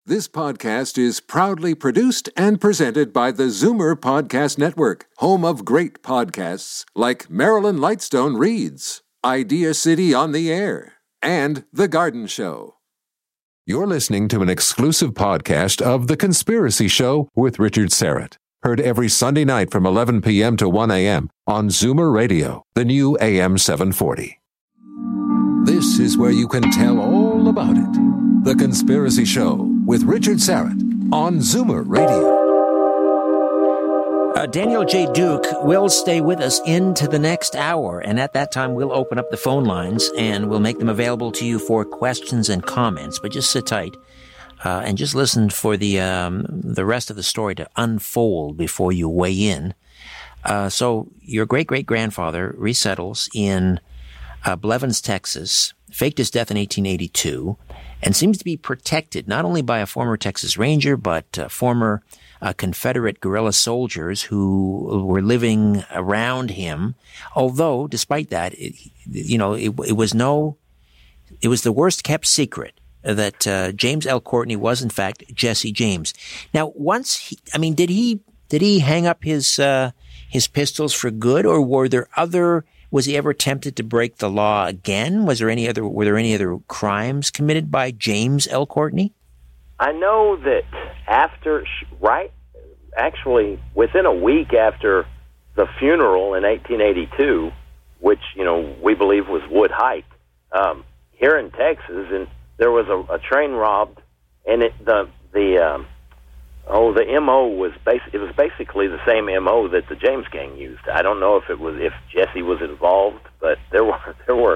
This podcast is proudly produced and presented by the Zoomer Podcast Network, home of great podcasts like Marilyn Lightstone Reads, Idea City on the Air, and The Garden Show. You're listening to an exclusive podcast of The Conspiracy Show with Richard Syrett. Heard every Sunday night from 11 p.m. to 1 a.m. on Zoomer Radio, the new AM 740. This is where you can tell all about it. The Conspiracy Show with Richard Syrett on Zoomer Radio. Daniel J. Duke will stay with us into the next hour, and at that time we'll open up the phone lines and we'll make them available to you for questions and comments. But just sit tight and just listen for the rest of the story to unfold before you weigh in. So your great-great-grandfather resettles in Blevins, Texas, faked his death in 1882, and seems to be protected not only by a former Texas Ranger, but former Confederate guerrilla soldiers who were living around him. Although, despite that, it was the worst kept secret that James L. Courtney was in fact Jesse James. Now, did he hang up his pistols for good, or was he ever tempted to break the law again? Were there any other crimes committed by James L. Courtney? I know that within a week after the funeral in 1882, which, we believe was Wood Height, here in Texas, and there was a train robbed, and the MO was basically the same MO that the James gang used. I don't know if Jesse was involved, but there were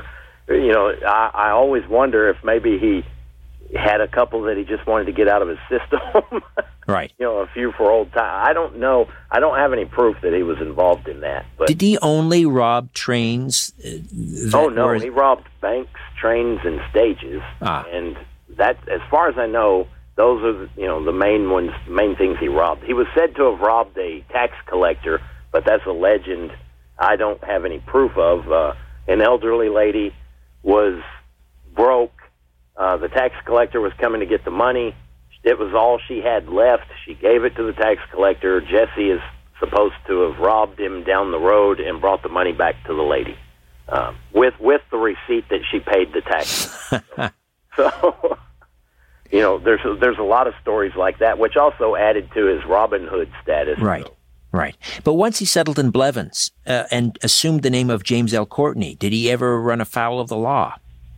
I always wonder if maybe he had a couple that he just wanted to get out of his system. Right. A few for old time. I don't know. I don't have any proof that he was involved in that. But did he only rob trains? He robbed banks, trains, and stages. And that, as far as I know, those are the main things he robbed. He was said to have robbed a tax collector, but that's a legend I don't have any proof of. An elderly lady was broke. The tax collector was coming to get the money. It was all she had left. She gave it to the tax collector. Jesse is supposed to have robbed him down the road and brought the money back to the lady with the receipt that she paid the tax. So, there's a lot of stories like that, which also added to his Robin Hood status. Right. Right. But once he settled in Blevins and assumed the name of James L. Courtney, did he ever run afoul of the law?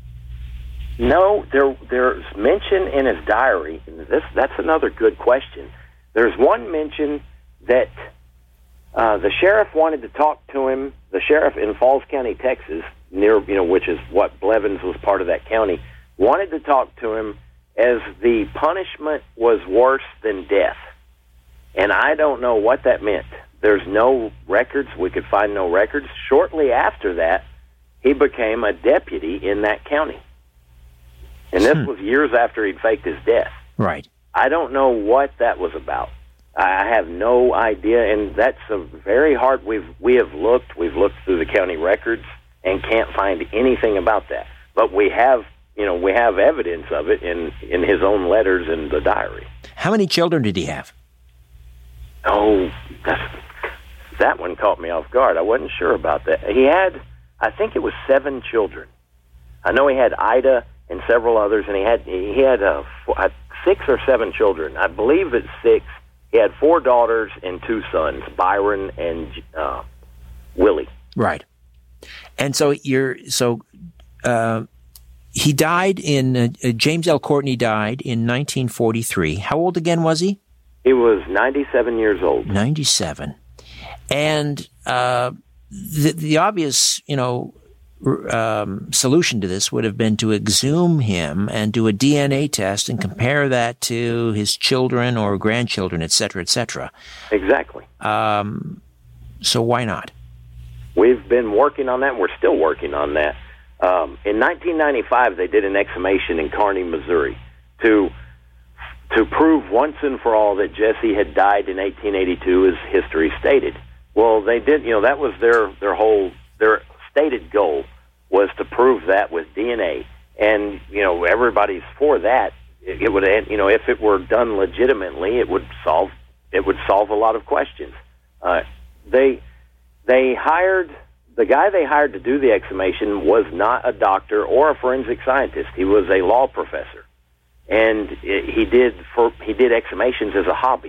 No, there's mention in his diary, and that's another good question. There's one mention that the sheriff wanted to talk to him, the sheriff in Falls County, Texas, which is what Blevins was part of that county, wanted to talk to him as the punishment was worse than death. And I don't know what that meant. There's no records. We could find no records. Shortly after that, he became a deputy in that county. And this was years after he'd faked his death. Right. I don't know what that was about. I have no idea, and that's a very hard. We've looked through the county records and can't find anything about that. But we have evidence of it in his own letters in the diary. How many children did he have? Oh, that one caught me off guard. I wasn't sure about that. He had, I think it was 7 children. I know he had Ida and several others, and he had 6 or 7 children. I believe it's 6. He had 4 daughters and 2 sons, Byron and Willie. Right. And so he died in James L. Courtney died in 1943. How old again was he? He was 97 years old. 97. And the obvious, solution to this would have been to exhume him and do a DNA test and compare that to his children or grandchildren, et cetera, et cetera. Exactly. So why not? We've been working on that, and we're still working on that. In 1995, they did an exhumation in Kearney, Missouri, to prove once and for all that Jesse had died in 1882, as history stated. Well, they did. That was their stated goal, was to prove that with DNA. And everybody's for that. It would, if it were done legitimately, it would solve a lot of questions. The guy they hired to do the exhumation was not a doctor or a forensic scientist. He was a law professor, and he did exhumations as a hobby.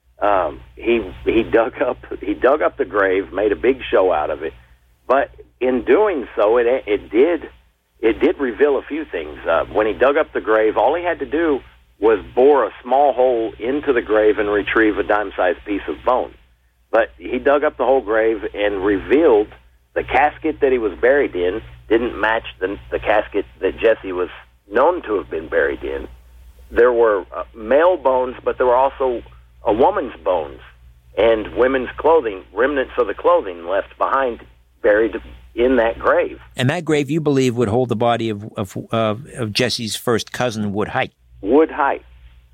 He dug up the grave, made a big show out of it, but in doing so, it did reveal a few things. When he dug up the grave, all he had to do was bore a small hole into the grave and retrieve a dime-sized piece of bone. But he dug up the whole grave and revealed the casket that he was buried in didn't match the casket that Jesse was known to have been buried in. There were male bones, but there were also a woman's bones and women's clothing, remnants of the clothing left behind, buried in that grave. And that grave, you believe, would hold the body of Jesse's first cousin, Wood Hite. Wood Hite.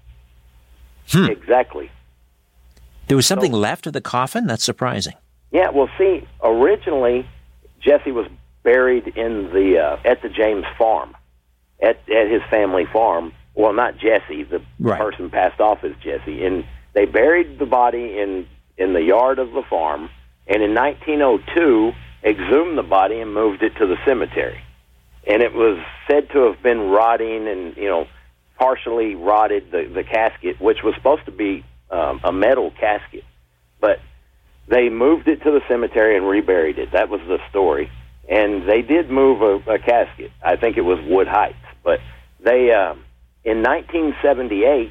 Exactly. There was something left of the coffin? That's surprising. Yeah, well, see, originally, Jesse was buried in at the James farm, at his family farm. Well, not Jesse. The person passed off as Jesse. And they buried the body in the yard of the farm, and in 1902, exhumed the body and moved it to the cemetery. And it was said to have been rotting and, partially rotted the casket, which was supposed to be a metal casket. But they moved it to the cemetery and reburied it. That was the story. And they did move a casket. I think it was Wood Heights. But they, in 1978,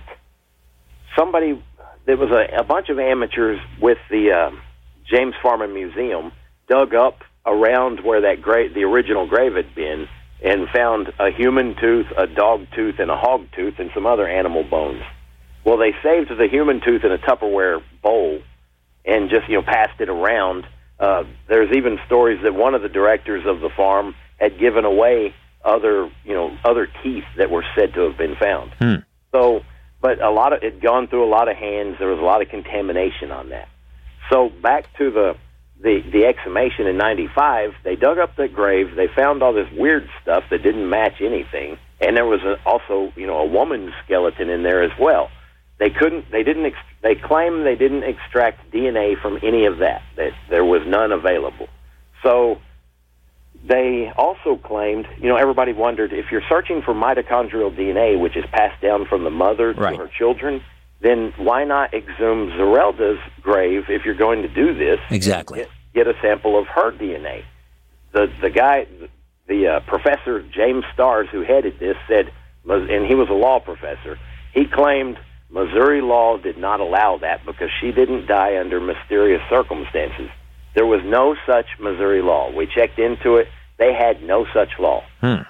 there was a bunch of amateurs with the James Farm and Museum dug up around where the original grave had been, and found a human tooth, a dog tooth, and a hog tooth, and some other animal bones. Well, they saved the human tooth in a Tupperware bowl and just, passed it around. There's even stories that one of the directors of the farm had given away other teeth that were said to have been found. So, but it had gone through a lot of hands. There was a lot of contamination on that. So back to the exhumation in 95, they dug up the grave. They found all this weird stuff that didn't match anything, and there was also a woman's skeleton in there as well. They claimed they didn't extract DNA from any of that there was none available. So they also claimed, everybody wondered, if you're searching for mitochondrial DNA, which is passed down from the mother to her children, then why not exhume Zerelda's grave if you're going to do this? Exactly. Get a sample of her DNA. The guy, Professor James Stars, who headed this, said, and he was a law professor, he claimed Missouri law did not allow that because she didn't die under mysterious circumstances. There was no such Missouri law. We checked into it. They had no such law.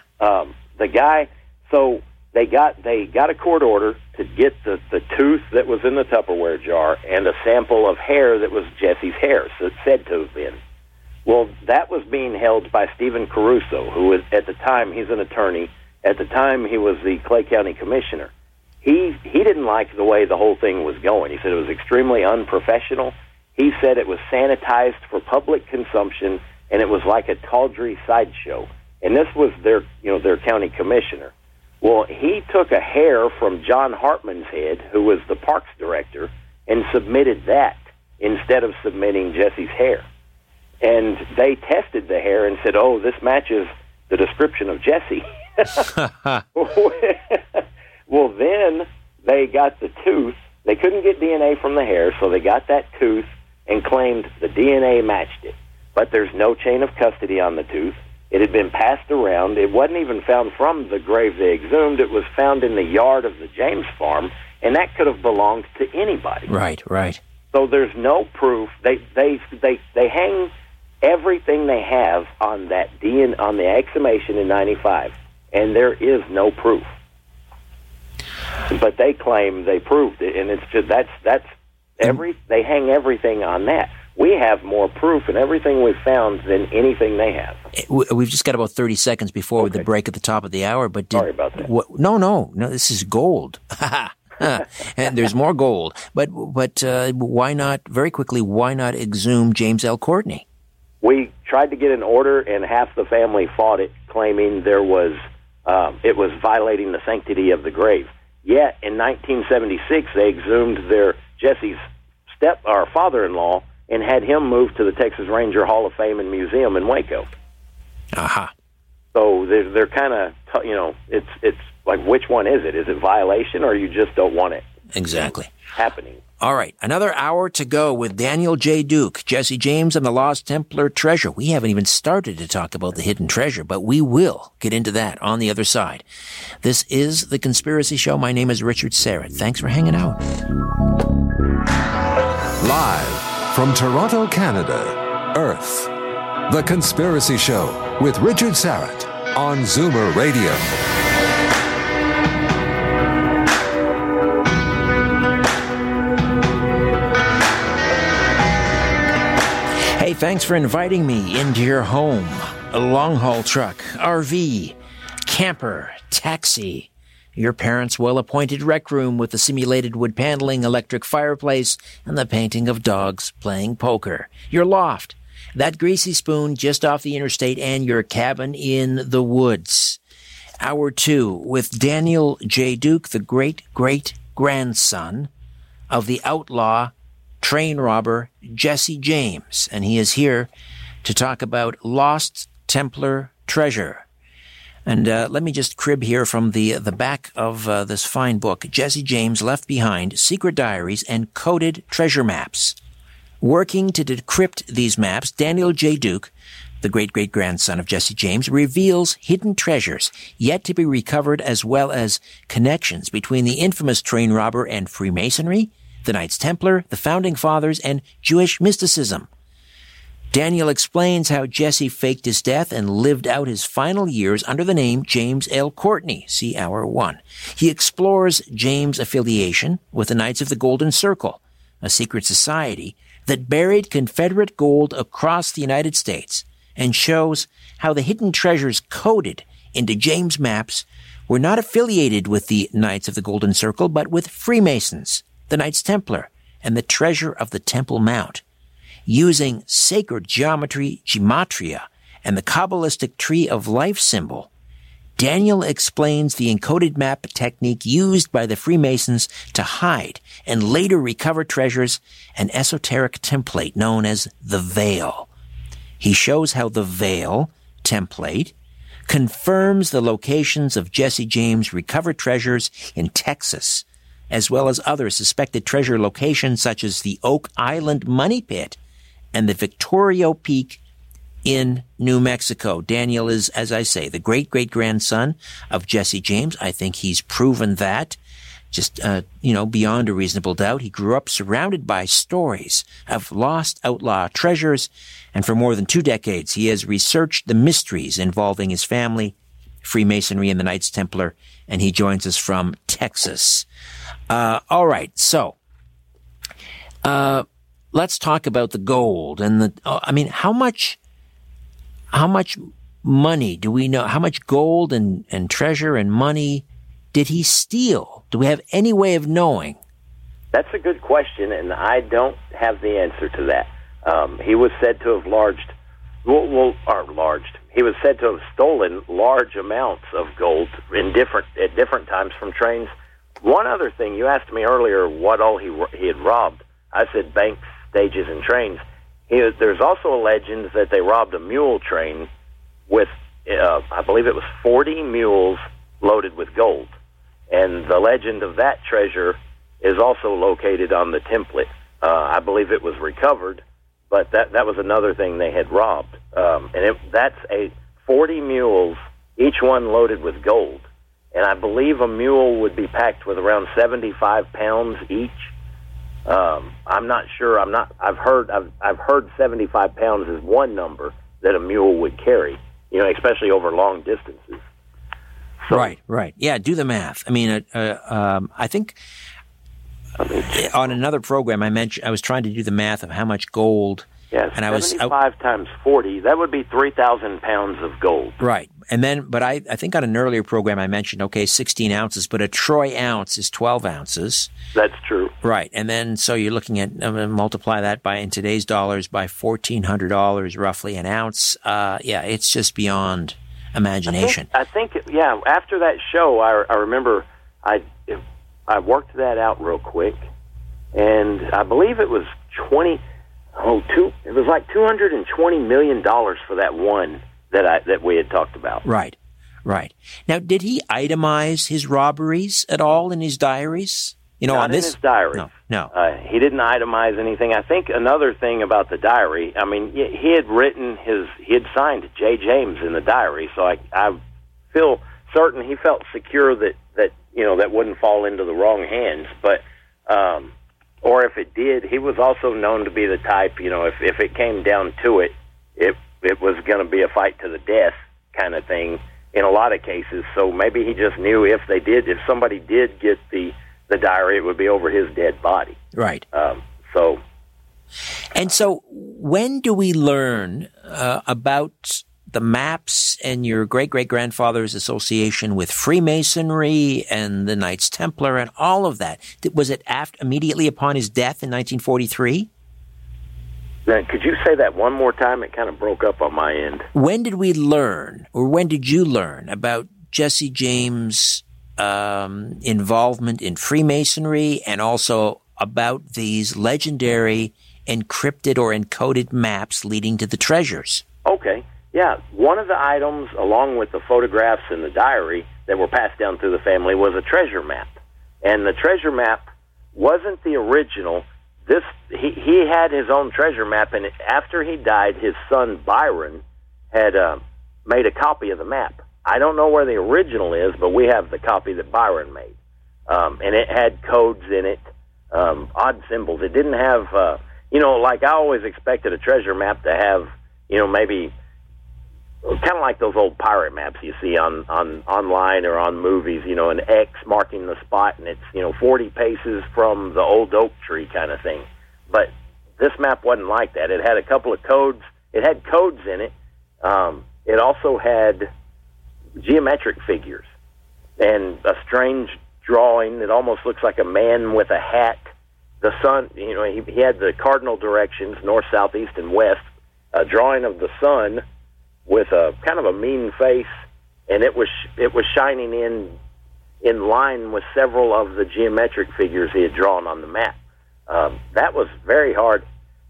The guy, so they got a court order to get the tooth that was in the Tupperware jar and a sample of hair that was Jesse's hair, so it's said to have been. Well, that was being held by Stephen Caruso, who was, at the time, he's an attorney. At the time, he was the Clay County Commissioner. He didn't like the way the whole thing was going. He said it was extremely unprofessional. He said it was sanitized for public consumption, and it was like a tawdry sideshow. And this was their county commissioner. Well, he took a hair from John Hartman's head, who was the parks director, and submitted that instead of submitting Jesse's hair. And they tested the hair and said, oh, this matches the description of Jesse. Well, then they got the tooth. They couldn't get DNA from the hair, so they got that tooth and claimed the DNA matched it. But there's no chain of custody on the tooth. It had been passed around. It wasn't even found from the grave they exhumed. It was found in the yard of the James farm, and that could have belonged to anybody. Right. So there's no proof. They hang everything they have on that on the exhumation in 95, and there is no proof. But they claim they proved it, and it's just they hang everything on that. We have more proof in everything we've found than anything they have. We've just got about 30 seconds before the break at the top of the hour. But sorry about that. No, this is gold. And there's more gold. But why not, very quickly, why not exhume James L. Courtney? We tried to get an order, and half the family fought it, claiming it was violating the sanctity of the grave. Yet in 1976, they exhumed Jesse's father-in-law and had him moved to the Texas Ranger Hall of Fame and Museum in Waco. Aha. So they're kind of, it's like, which one is it? Is it violation, or you just don't want it exactly happening? All right, another hour to go with Daniel J. Duke, Jesse James, and the Lost Templar treasure. We haven't even started to talk about the hidden treasure, but we will get into that on the other side. This is The Conspiracy Show. My name is Richard Syrett. Thanks for hanging out. Live from Toronto, Canada, Earth. The Conspiracy Show with Richard Syrett on Zoomer Radio. Hey, thanks for inviting me into your home. A long-haul truck, RV, camper, taxi, your parents' well-appointed rec room with the simulated wood paneling, electric fireplace, and the painting of dogs playing poker, your loft, that greasy spoon just off the interstate, and your cabin in the woods. Hour 2 with Daniel J. Duke, the great-great-grandson of the outlaw train robber Jesse James, and he is here to talk about Lost Templar treasure. And let me just crib here from the back of this fine book. Jesse James left behind secret diaries and coded treasure maps. Working to decrypt these maps, Daniel J. Duke, the great-great-grandson of Jesse James, reveals hidden treasures yet to be recovered, as well as connections between the infamous train robber and Freemasonry, the Knights Templar, the Founding Fathers, and Jewish mysticism. Daniel explains how Jesse faked his death and lived out his final years under the name James L. Courtney. See Hour 1. He explores James' affiliation with the Knights of the Golden Circle, a secret society that buried Confederate gold across the United States, and shows how the hidden treasures coded into James' maps were not affiliated with the Knights of the Golden Circle, but with Freemasons, the Knights Templar, and the treasure of the Temple Mount. Using sacred gematria, and the Kabbalistic Tree of Life symbol, Daniel explains the encoded map technique used by the Freemasons to hide and later recover treasures, an esoteric template known as the Veil. He shows how the Veil template confirms the locations of Jesse James' recovered treasures in Texas, as well as other suspected treasure locations such as the Oak Island Money Pit and the Victorio Peak in New Mexico. Daniel is, as I say, the great-great-grandson of Jesse James. I think he's proven that, just, beyond a reasonable doubt. He grew up surrounded by stories of lost outlaw treasures, and for more than 2 decades, he has researched the mysteries involving his family, Freemasonry, and the Knights Templar, and he joins us from Texas. All right, so let's talk about the gold and how much money do we know? How much gold and treasure and money did he steal? Do we have any way of knowing? That's a good question, and I don't have the answer to that. He was said to have He was said to have stolen large amounts of gold at different times from trains. One other thing, you asked me earlier what all he had robbed. I said banks, stages, and trains. There's also a legend that they robbed a mule train with, I believe it was 40 mules loaded with gold. And the legend of that treasure is also located on the template. I believe it was recovered, but that was another thing they had robbed. That's 40 mules, each one loaded with gold. And I believe a mule would be packed with around 75 pounds each. I'm not sure. I've heard 75 pounds is one number that a mule would carry, especially over long distances. So, Right. Yeah, do the math. I mean, I think on another program I was trying to do the math of how much gold. Yes, and 75 times 40, that would be 3,000 pounds of gold. Right. And then, but I think on an earlier program I mentioned, 16 ounces, but a troy ounce is 12 ounces. That's true. Right. And then, so you're looking at, multiply that in today's dollars by $1,400 roughly an ounce. It's just beyond imagination. I think, after that show, I remember I worked that out real quick, and I believe it was it was like $220 million for that one that we had talked about. Right. Now, did he itemize his robberies at all in his diaries? Not in his diary. No. He didn't itemize anything. I think another thing about the diary, I mean, he had signed J. James in the diary, so I feel certain he felt secure that wouldn't fall into the wrong hands. But, or if it did, he was also known to be the type, if it came down to it, it was going to be a fight to the death kind of thing in a lot of cases. So maybe he just knew if somebody did get the diary, it would be over his dead body. Right. And so when do we learn about the maps and your great-great-grandfather's association with Freemasonry and the Knights Templar and all of that? Was it immediately upon his death in 1943? Now, could you say that one more time? It kind of broke up on my end. When did we learn, or when did you learn about Jesse James' involvement in Freemasonry and also about these legendary encrypted or encoded maps leading to the treasures? Okay. Yeah, one of the items, along with the photographs in the diary that were passed down through the family, was a treasure map. And the treasure map wasn't the original. He had his own treasure map, and after he died, his son Byron had made a copy of the map. I don't know where the original is, but we have the copy that Byron made. And it had codes in it, odd symbols. It didn't have, like I always expected a treasure map to have, maybe kind of like those old pirate maps you see on online or on movies, an X marking the spot, and it's 40 paces from the old oak tree kind of thing. But this map wasn't like that. It had a couple of codes. It had codes in it. It also had geometric figures and a strange drawing that almost looks like a man with a hat. The sun, he had the cardinal directions, north, south, east, and west, a drawing of the sun with a kind of a mean face, and it was shining in line with several of the geometric figures he had drawn on the map. That was very hard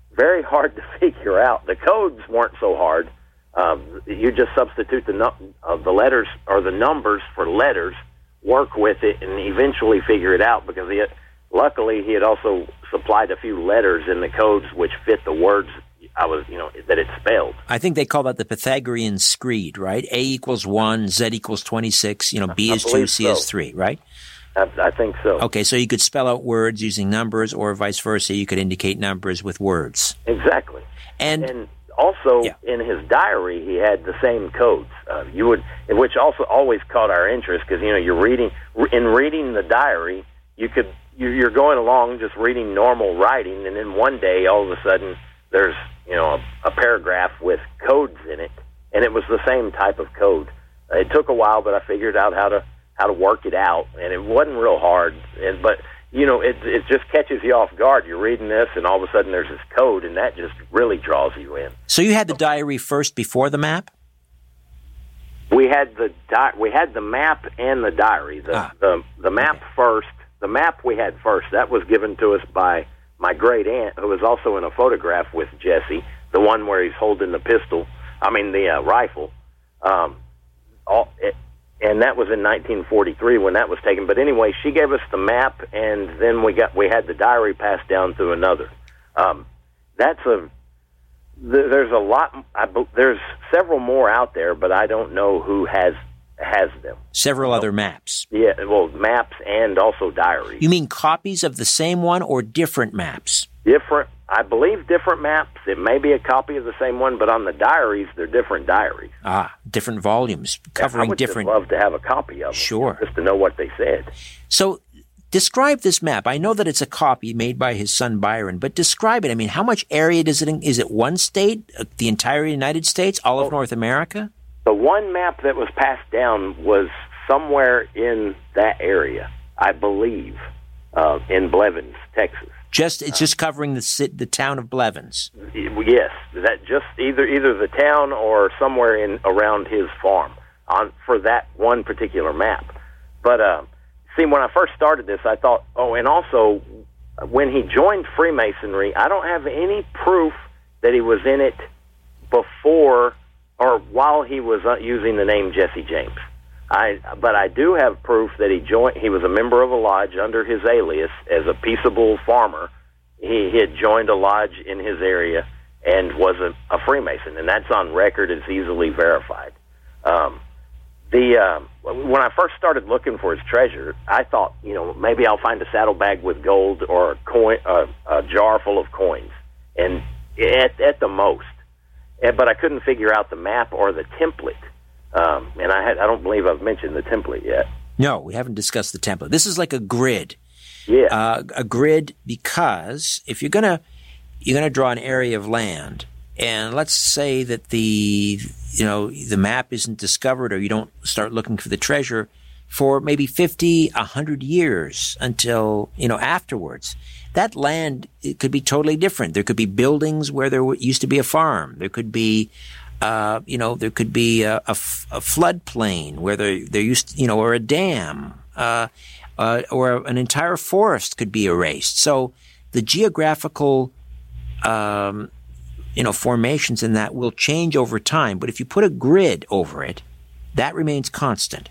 to figure out. The codes weren't so hard. You just substitute the letters or the numbers for letters, work with it, and eventually figure it out, because luckily he had also supplied a few letters in the codes which fit the words that it spelled. I think they call that the Pythagorean screed, right? A equals 1, Z equals 26, B is 2, C is 3, right? I think so. Okay, so you could spell out words using numbers, or vice versa, you could indicate numbers with words. Exactly. And also, in his diary, he had the same codes. Which also always caught our interest, because you're reading the diary, you're going along just reading normal writing, and then one day all of a sudden there's a paragraph with codes in it, and it was the same type of code. It took a while, but I figured out how to work it out, and it wasn't real hard. But it just catches you off guard. You're reading this, and all of a sudden there's this code, and that just really draws you in. So you had the diary first before the map? We had the map and the diary. The map first. The map we had first. That was given to us by my great aunt, who was also in a photograph with Jesse, the one where he's holding the rifle. And that was in 1943 when that was taken. But anyway, she gave us the map, and then we had the diary passed down through another. There's a lot. There's several more out there, but I don't know who has them. Several other maps. Yeah, well, maps and also diaries. You mean copies of the same one or different maps? I believe different maps. It may be a copy of the same one, but on the diaries, they're different diaries. Different volumes covering different. I would just love to have a copy of them. Sure. Just to know what they said. So describe this map. I know that it's a copy made by his son Byron, but describe it. I mean, how much area does it? Is it one state, the entire United States, all of North America? The one map that was passed down was somewhere in that area, I believe, in Blevins, Texas. It's just covering the town of Blevins. Yes, that just either the town or somewhere around his farm for that one particular map. But see, when I first started this, I thought, and also when he joined Freemasonry, I don't have any proof that he was in it before or while he was using the name Jesse James. But I do have proof that he was a member of a lodge under his alias as a peaceable farmer. He had joined a lodge in his area and was a Freemason, and that's on record. It's easily verified. When I first started looking for his treasure, I thought, maybe I'll find a saddlebag with gold or a jar full of coins, and at the most. But I couldn't figure out the map or the template. And I don't believe I've mentioned the template yet. No, we haven't discussed the template. This is like a grid. Yeah. A grid, because if you're gonna draw an area of land, and let's say that the map isn't discovered, or you don't start looking for the treasure for maybe 50, 100 years until, afterwards. That land, it could be totally different. There could be buildings where there used to be a farm. There could be there could be a floodplain where there used, or a dam, or an entire forest could be erased. So the geographical, formations in that will change over time. But if you put a grid over it, that remains constant.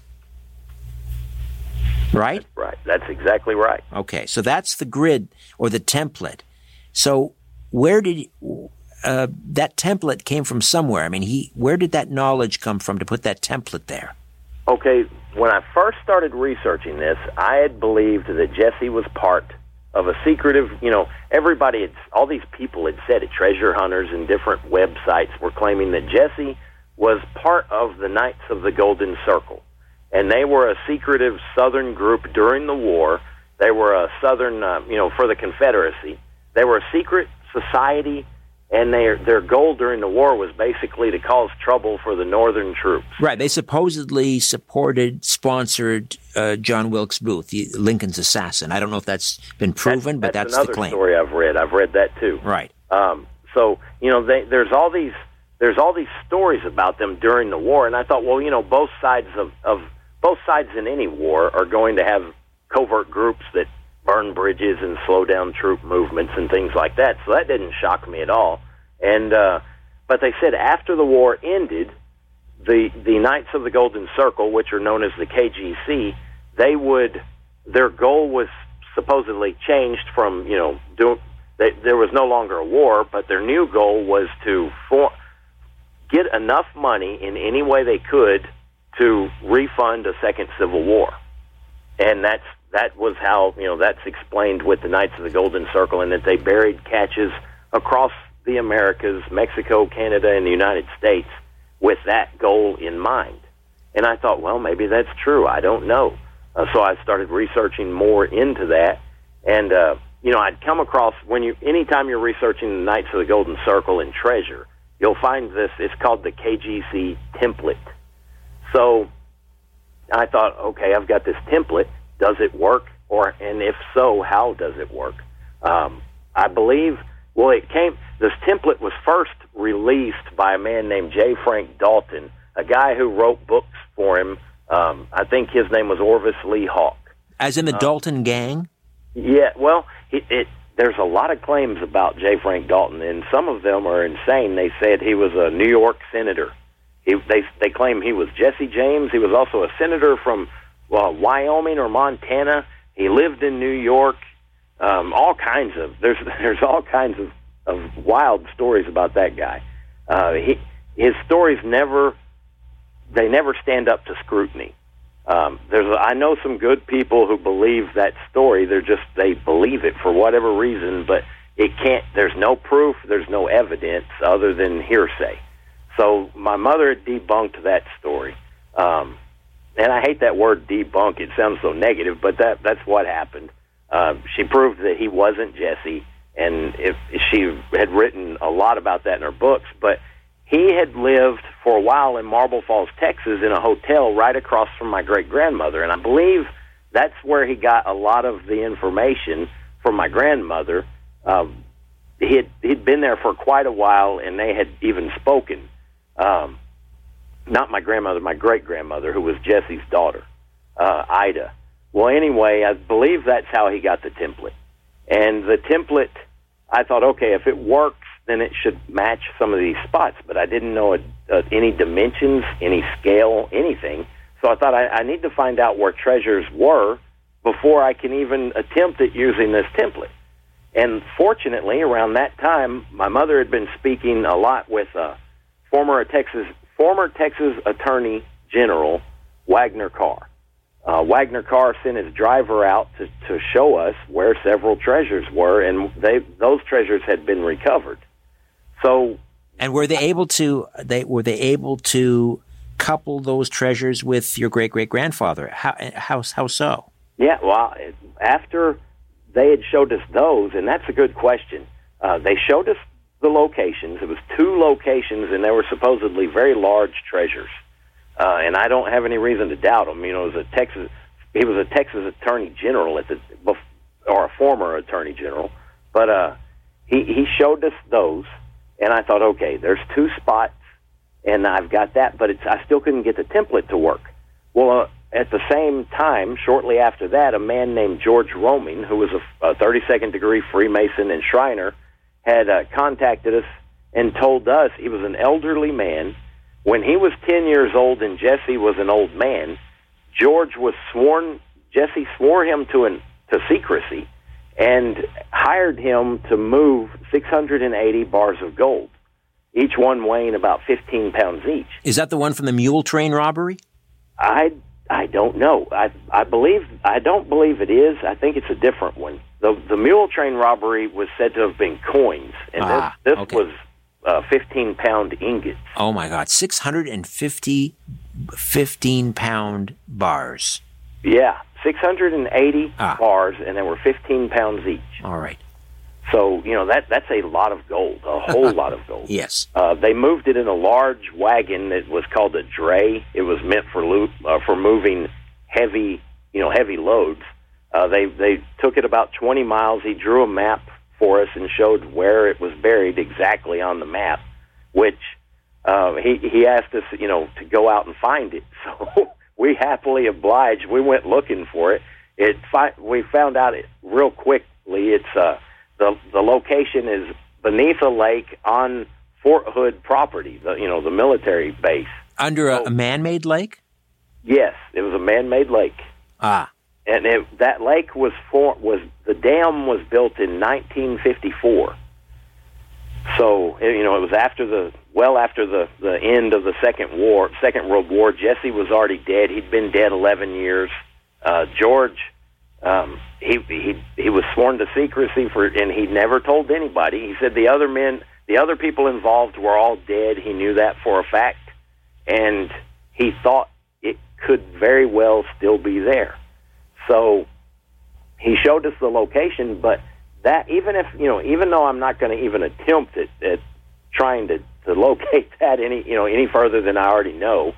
Right? That's right. That's exactly right. Okay. So that's the grid or the template. So where did that template came from somewhere? I mean, where did that knowledge come from to put that template there? Okay, when I first started researching this, I had believed that Jesse was part of a secretive, all these people had said it, treasure hunters and different websites were claiming that Jesse was part of the Knights of the Golden Circle. And they were a secretive Southern group during the war. They were a Southern, for the Confederacy. They were a secret society, and their goal during the war was basically to cause trouble for the Northern troops. Right. They supposedly sponsored John Wilkes Booth, Lincoln's assassin. I don't know if that's been proven, but that's the claim. That's another story I've read. I've read that too. Right. So there's all these stories about them during the war, and I thought, both sides both sides in any war are going to have covert groups that burn bridges and slow down troop movements and things like that. So that didn't shock me at all. And but they said after the war ended, the Knights of the Golden Circle, which are known as the KGC, their goal was supposedly changed from there was no longer a war, but their new goal was to get enough money in any way they could to refund a second civil war. And that was how, that's explained with the Knights of the Golden Circle, and that they buried caches across the Americas, Mexico, Canada, and the United States with that goal in mind. And I thought, well, maybe that's true. I don't know. So I started researching more into that. And, I'd come across, anytime you're researching the Knights of the Golden Circle and treasure, you'll find this, it's called the KGC template. So I thought, okay, I've got this template. Does it work? And if so, how does it work? I believe, this template was first released by a man named J. Frank Dalton, a guy who wrote books for him. I think his name was Orvis Lee Hawk. As in the Dalton gang? Yeah, well, there's a lot of claims about J. Frank Dalton, and some of them are insane. They said he was a New York senator. They claim he was Jesse James. He was also a senator from Wyoming or Montana. He lived in New York. There's all kinds of wild stories about that guy. His stories never stand up to scrutiny. I know some good people who believe that story. They believe it for whatever reason, but there's no proof, there's no evidence other than hearsay. So my mother had debunked that story. And I hate that word debunk. It sounds so negative, but that's what happened. She proved that he wasn't Jesse, and she had written a lot about that in her books, but he had lived for a while in Marble Falls, Texas, in a hotel right across from my great-grandmother, and I believe that's where he got a lot of the information from my grandmother. He'd been there for quite a while, and they had even spoken. Not my grandmother, my great-grandmother, who was Jesse's daughter, Ida, Well, anyway, I believe that's how he got the template. And the template, I thought, okay, if it works, then it should match some of these spots. But I didn't know any dimensions, any scale, anything. So I thought I need to find out where treasures were before I can even attempt at using this template. And fortunately, around that time, my mother had been speaking a lot with former Texas Attorney General Wagner Carr. Wagner Carr sent his driver out to show us where several treasures were, and those treasures had been recovered. So, and were they able to couple those treasures with your great-great-grandfather? How so? Yeah, well, after they had showed us those, and that's a good question. They showed us the locations. It was 2 locations, and they were supposedly very large treasures. And I don't have any reason to doubt him. You know, he was a Texas Attorney General or a former Attorney General. But he showed us those, and I thought, okay, there's 2 spots, and I've got that, but I still couldn't get the template to work. Well, at the same time, shortly after that, a man named George Roming, who was a 32nd degree Freemason and Shriner, had contacted us and told us he was an elderly man. When he was 10 years old and Jesse was an old man, Jesse swore him to secrecy and hired him to move 680 bars of gold, each one weighing about 15 pounds each. Is that the one from the mule train robbery? I don't know. I don't believe it is. I think it's a different one. The mule train robbery was said to have been coins, and this was 15-pound ingots. Oh, my God. 650 15-pound bars. Yeah, 680 bars, and they were 15 pounds each. All right. So, you know, that's a lot of gold, a whole lot of gold. Yes. They moved it in a large wagon that was called a dray. It was meant for moving heavy loads. They took it about 20 miles. He drew a map for us and showed where it was buried exactly on the map, which he asked us, to go out and find it. So we happily obliged. We went looking for it. We found out it real quickly. It's the location is beneath a lake on Fort Hood property, the military base. Under a man-made lake? Yes, it was a man-made lake. And that lake the dam was built in 1954. So, it was after the end of the Second World War. Jesse was already dead. He'd been dead 11 years. George, he was sworn to secrecy and he never told anybody. He said the other people involved were all dead. He knew that for a fact, and he thought it could very well still be there. So he showed us the location, but that even though I'm not going to even attempt at trying to locate that any further than I already know,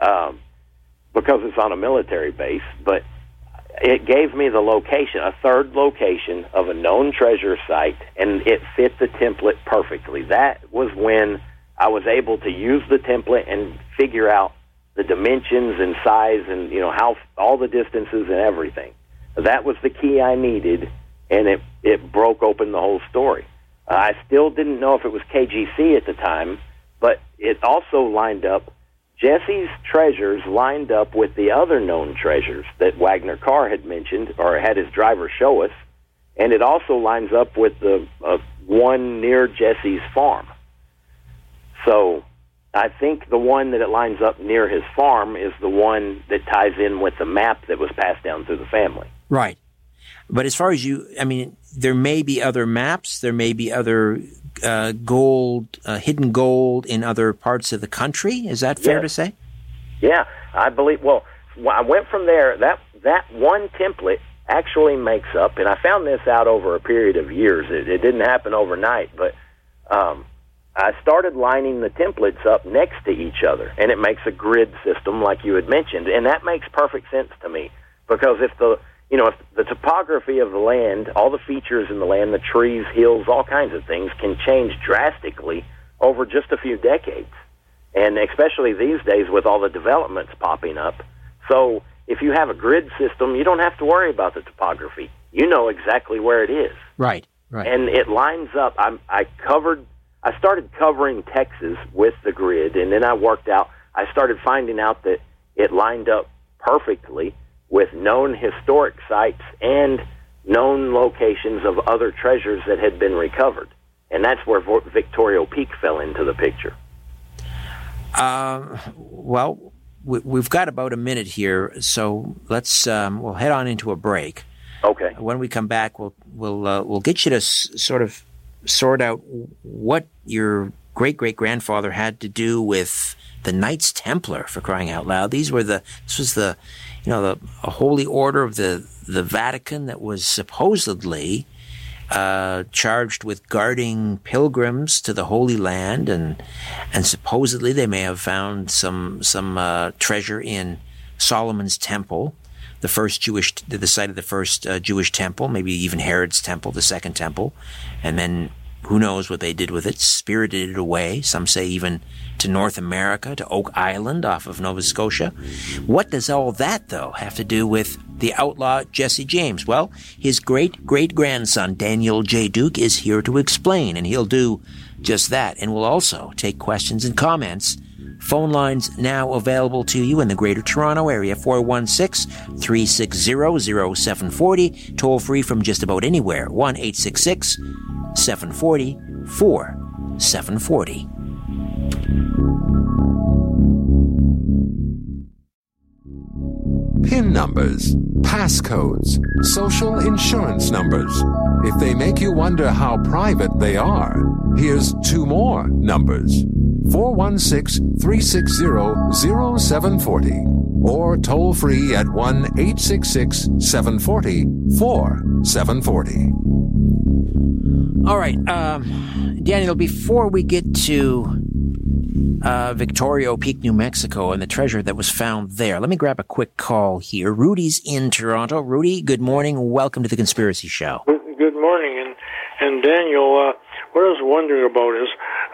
because it's on a military base, but it gave me the location, a third location of a known treasure site, and it fit the template perfectly. That was when I was able to use the template and figure out the dimensions and size and how all the distances and everything. That was the key I needed, and it broke open the whole story. I still didn't know if it was KGC at the time, but it also lined up. Jesse's treasures lined up with the other known treasures that Wagner Carr had mentioned or had his driver show us, and it also lines up with the one near Jesse's farm. So I think the one that it lines up near his farm is the one that ties in with the map that was passed down through the family. Right. But as far as there may be other maps, there may be other hidden gold in other parts of the country. Is that fair to say? Yeah, I believe. Well, I went from there. That one template actually makes up, and I found this out over a period of years. It didn't happen overnight, but I started lining the templates up next to each other, and it makes a grid system like you had mentioned, and that makes perfect sense to me, because if the topography of the land, all the features in the land, the trees, hills, all kinds of things can change drastically over just a few decades, and especially these days with all the developments popping up. So if you have a grid system, you don't have to worry about the topography. You know exactly where it is. Right. And it lines up. I started covering Texas with the grid, and then I started finding out that it lined up perfectly with known historic sites and known locations of other treasures that had been recovered. And that's where Victoria Peak fell into the picture. Well, we've got about a minute here, so let's we'll head on into a break. Okay. When we come back, we'll get you to sort of sort out what your great-great-grandfather had to do with the Knights Templar, for crying out loud. This was a holy order of the Vatican that was supposedly charged with guarding pilgrims to the Holy Land, and supposedly they may have found some treasure in Solomon's Temple, the site of the first Jewish temple, maybe even Herod's temple, the second temple, and then who knows what they did with it, spirited it away, some say even to North America, to Oak Island off of Nova Scotia. What does all that, though, have to do with the outlaw Jesse James? Well, his great-great-grandson, Daniel J. Duke, is here to explain, and he'll do just that, and we'll also take questions and comments. Phone lines now available to you in the Greater Toronto Area, 416-360-0740, toll-free from just about anywhere, 1-866-740-4740. PIN numbers, passcodes, social insurance numbers. If they make you wonder how private they are, here's two more numbers. 416-360-0740 or toll free at 1-866-740-4740. All right, Daniel, before we get to Victoria Peak, New Mexico, and the treasure that was found there, let me grab a quick call here. Rudy's in Toronto. Rudy, good morning. Welcome to the Conspiracy Show. Good morning. And Daniel, what I was wondering about is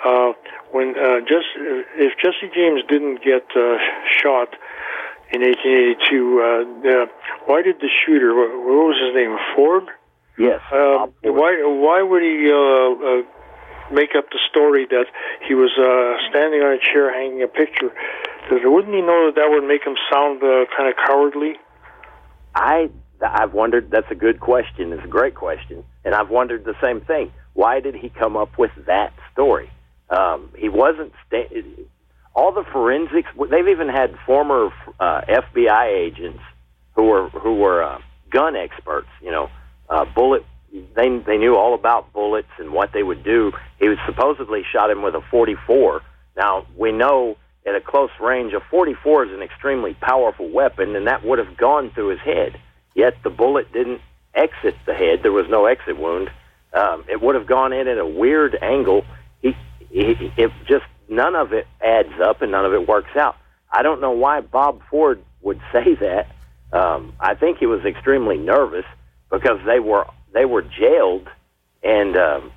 if Jesse James didn't get shot in 1882, why did the shooter, what was his name, Ford? Yes. Why would he make up the story that he was standing on a chair hanging a picture? Wouldn't he know that would make him sound kind of cowardly? I've wondered. That's a good question. It's a great question, and I've wondered the same thing. Why did he come up with that story? He wasn't. All the forensics. They've even had former FBI agents who were gun experts. Bullet. They knew all about bullets and what they would do. He was supposedly shot him with a .44. Now we know at a close range, a .44 is an extremely powerful weapon, and that would have gone through his head. Yet the bullet didn't exit the head. There was no exit wound. It would have gone in at a weird angle. It just none of it adds up and none of it works out. I don't know why Bob Ford would say that. I think he was extremely nervous because they were jailed, and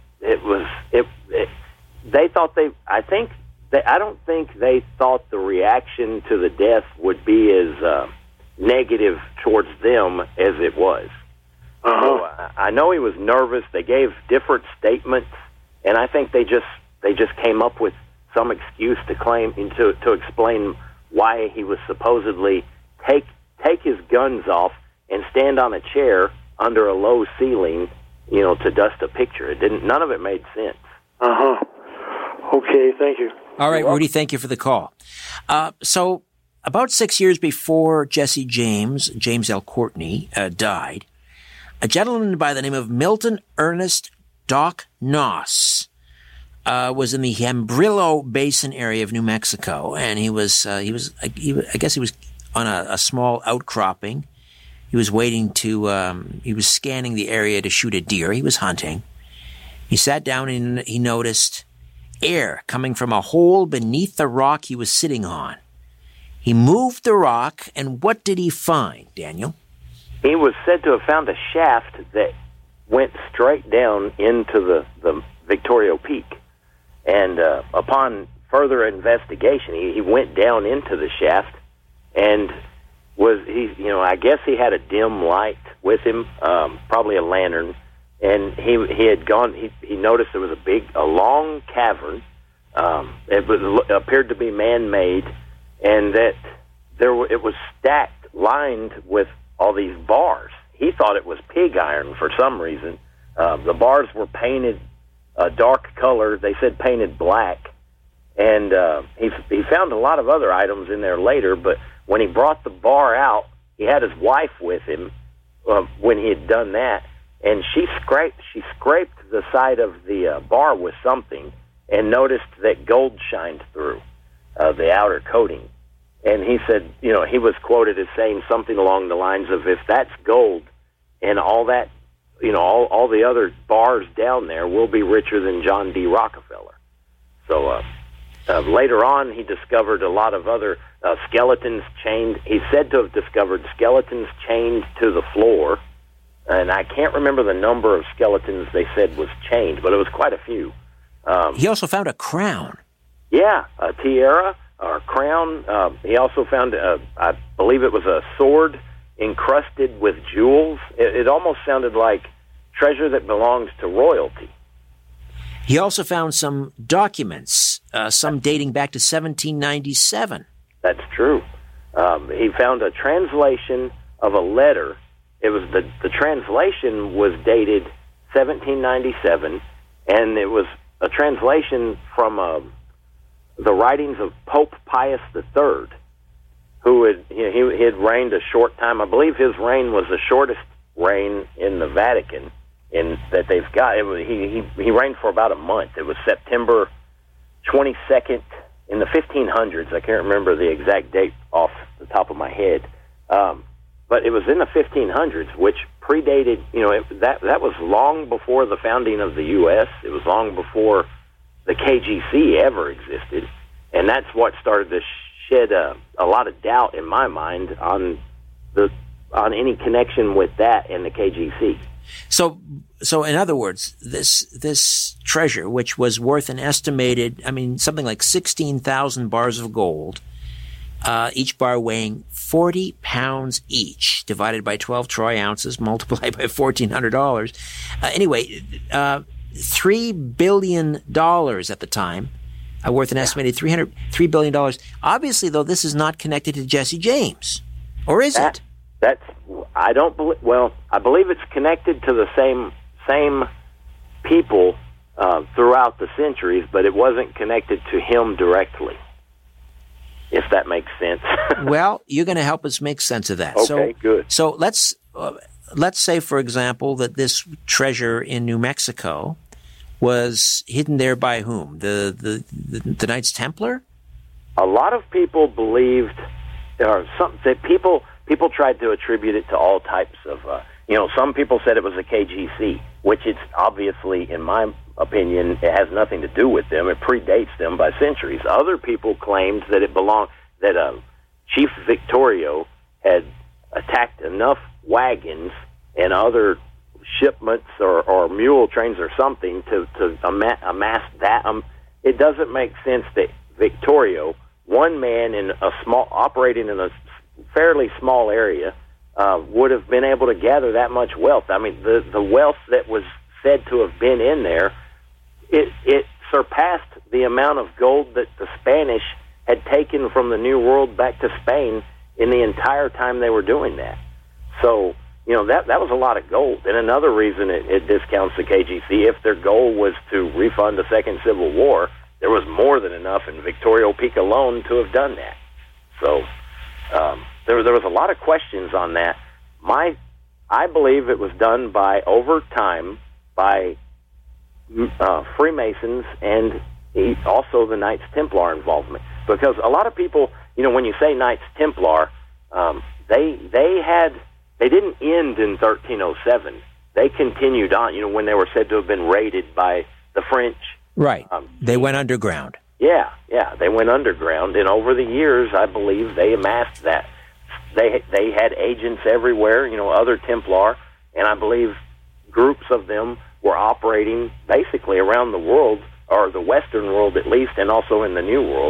they thought I don't think they thought the reaction to the death would be as negative towards them as it was. So I know he was nervous. They gave different statements, and I think they just came up with some excuse to claim to explain why he was supposedly take his guns off and stand on a chair under a low ceiling, to dust a picture. None of it made sense. Okay, thank you. All right, Rudy, thank you for the call. So about 6 years before Jesse James L. Courtney, died, a gentleman by the name of Milton Ernest Doc Noss was in the Hambrillo Basin area of New Mexico, and he was on a small outcropping. He was he was scanning the area to shoot a deer. He was hunting. He sat down and he noticed air coming from a hole beneath the rock he was sitting on. He moved the rock, and what did he find, Daniel? He was said to have found a shaft that went straight down into the Victoria Peak. And upon further investigation, he went down into the shaft, and I guess he had a dim light with him, probably a lantern, and he had gone. He noticed there was a long cavern. It appeared to be man-made, and that it was stacked, lined with all these bars. He thought it was pig iron for some reason. The bars were painted a dark color. They said painted black, and he found a lot of other items in there later. But when he brought the bar out, he had his wife with him when he had done that, and she scraped the side of the bar with something and noticed that gold shined through the outer coating. And he said, he was quoted as saying something along the lines of, if that's gold and all that, all the other bars down there, will be richer than John D. Rockefeller. So later on, he discovered a lot of other skeletons chained. He's said to have discovered skeletons chained to the floor. And I can't remember the number of skeletons they said was chained, but it was quite a few. He also found a crown. Yeah, a tiara or crown. He also found, I believe it was a sword encrusted with jewels. It almost sounded like treasure that belongs to royalty. He also found some documents, some dating back to 1797. That's true. He found a translation of a letter. It was the translation was dated 1797, and it was a translation from the writings of Pope Pius III, who had reigned a short time. I believe his reign was the shortest reign in the Vatican in that they've got. He reigned for about a month. It was September 22nd in the 1500s. I can't remember the exact date off the top of my head, but it was in the 1500s, which predated. That was long before the founding of the U.S. It was long before the KGC ever existed, and that's what started to shed a lot of doubt in my mind on any connection with that and the KGC. So in other words, this treasure, which was worth an estimated, something like 16,000 bars of gold, each bar weighing 40 pounds each, divided by 12 troy ounces, multiplied by $1,400. Anyway, $3 billion at the time, worth an estimated $3 billion. Obviously, though, this is not connected to Jesse James, or is it? I don't believe. Well, I believe it's connected to the same people throughout the centuries, but it wasn't connected to him directly. If that makes sense. Well, you're going to help us make sense of that. Okay, good. So let's say, for example, that this treasure in New Mexico was hidden there by whom? The Knights Templar? A lot of people believed, that people tried to attribute it to all types of, some people said it was a KGC, which it's obviously, in my opinion, it has nothing to do with them. It predates them by centuries. Other people claimed that that Chief Victorio had attacked enough wagons and other shipments or mule trains or something to amass that. It doesn't make sense that Victorio, one man operating in a fairly small area, would have been able to gather that much wealth. The wealth that was said to have been in there, it surpassed the amount of gold that the Spanish had taken from the New World back to Spain in the entire time they were doing that. So, that was a lot of gold. And another reason it discounts the KGC, if their goal was to refund the Second Civil War, there was more than enough in Victorio Peak alone to have done that. So, there was a lot of questions on that. I believe it was done over time by Freemasons and also the Knights Templar involvement. Because a lot of people, when you say Knights Templar, they didn't end in 1307. They continued on, when they were said to have been raided by the French. Right. They went underground. Yeah, they went underground, and over the years, I believe they amassed that. They had agents everywhere, other Templar, and I believe groups of them were operating basically around the world, or the Western world at least, and also in the New World.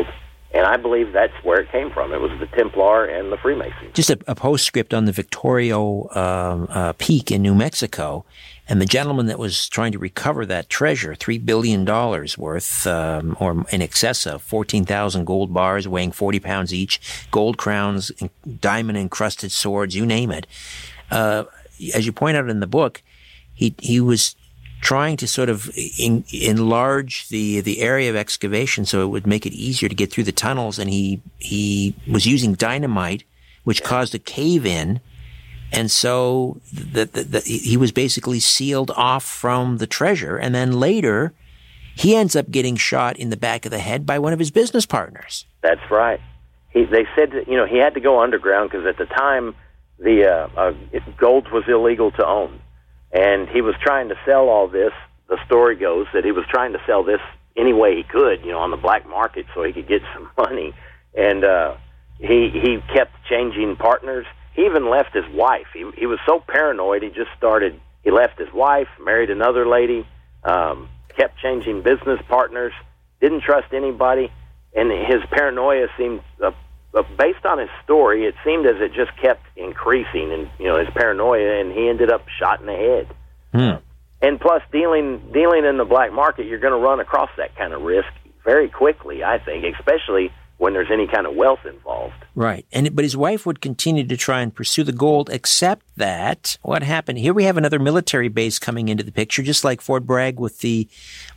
And I believe that's where it came from. It was the Templar and the Freemasons. Just a postscript on the Victorio Peak in New Mexico, and the gentleman that was trying to recover that treasure, $3 billion worth, or in excess of 14,000 gold bars weighing 40 pounds each, gold crowns, diamond-encrusted swords, you name it. As you point out in the book, he was trying to sort of enlarge the area of excavation so it would make it easier to get through the tunnels, and he was using dynamite, which caused a cave-in, and so he was basically sealed off from the treasure, and then later he ends up getting shot in the back of the head by one of his business partners. That's right. They said that, he had to go underground because at the time the gold was illegal to own. And he was trying to sell all this. The story goes that he was trying to sell this any way he could, on the black market so he could get some money. And he kept changing partners. He even left his wife. He was so paranoid, he left his wife, married another lady, kept changing business partners, didn't trust anybody. And his paranoia seemed, based on his story, it seemed as it just kept increasing, and his paranoia, and he ended up shot in the head. And plus, dealing in the black market, you're going to run across that kind of risk very quickly, I think, especially when there's any kind of wealth involved. Right, but his wife would continue to try and pursue the gold, except that what happened? Here we have another military base coming into the picture, just like Fort Bragg with the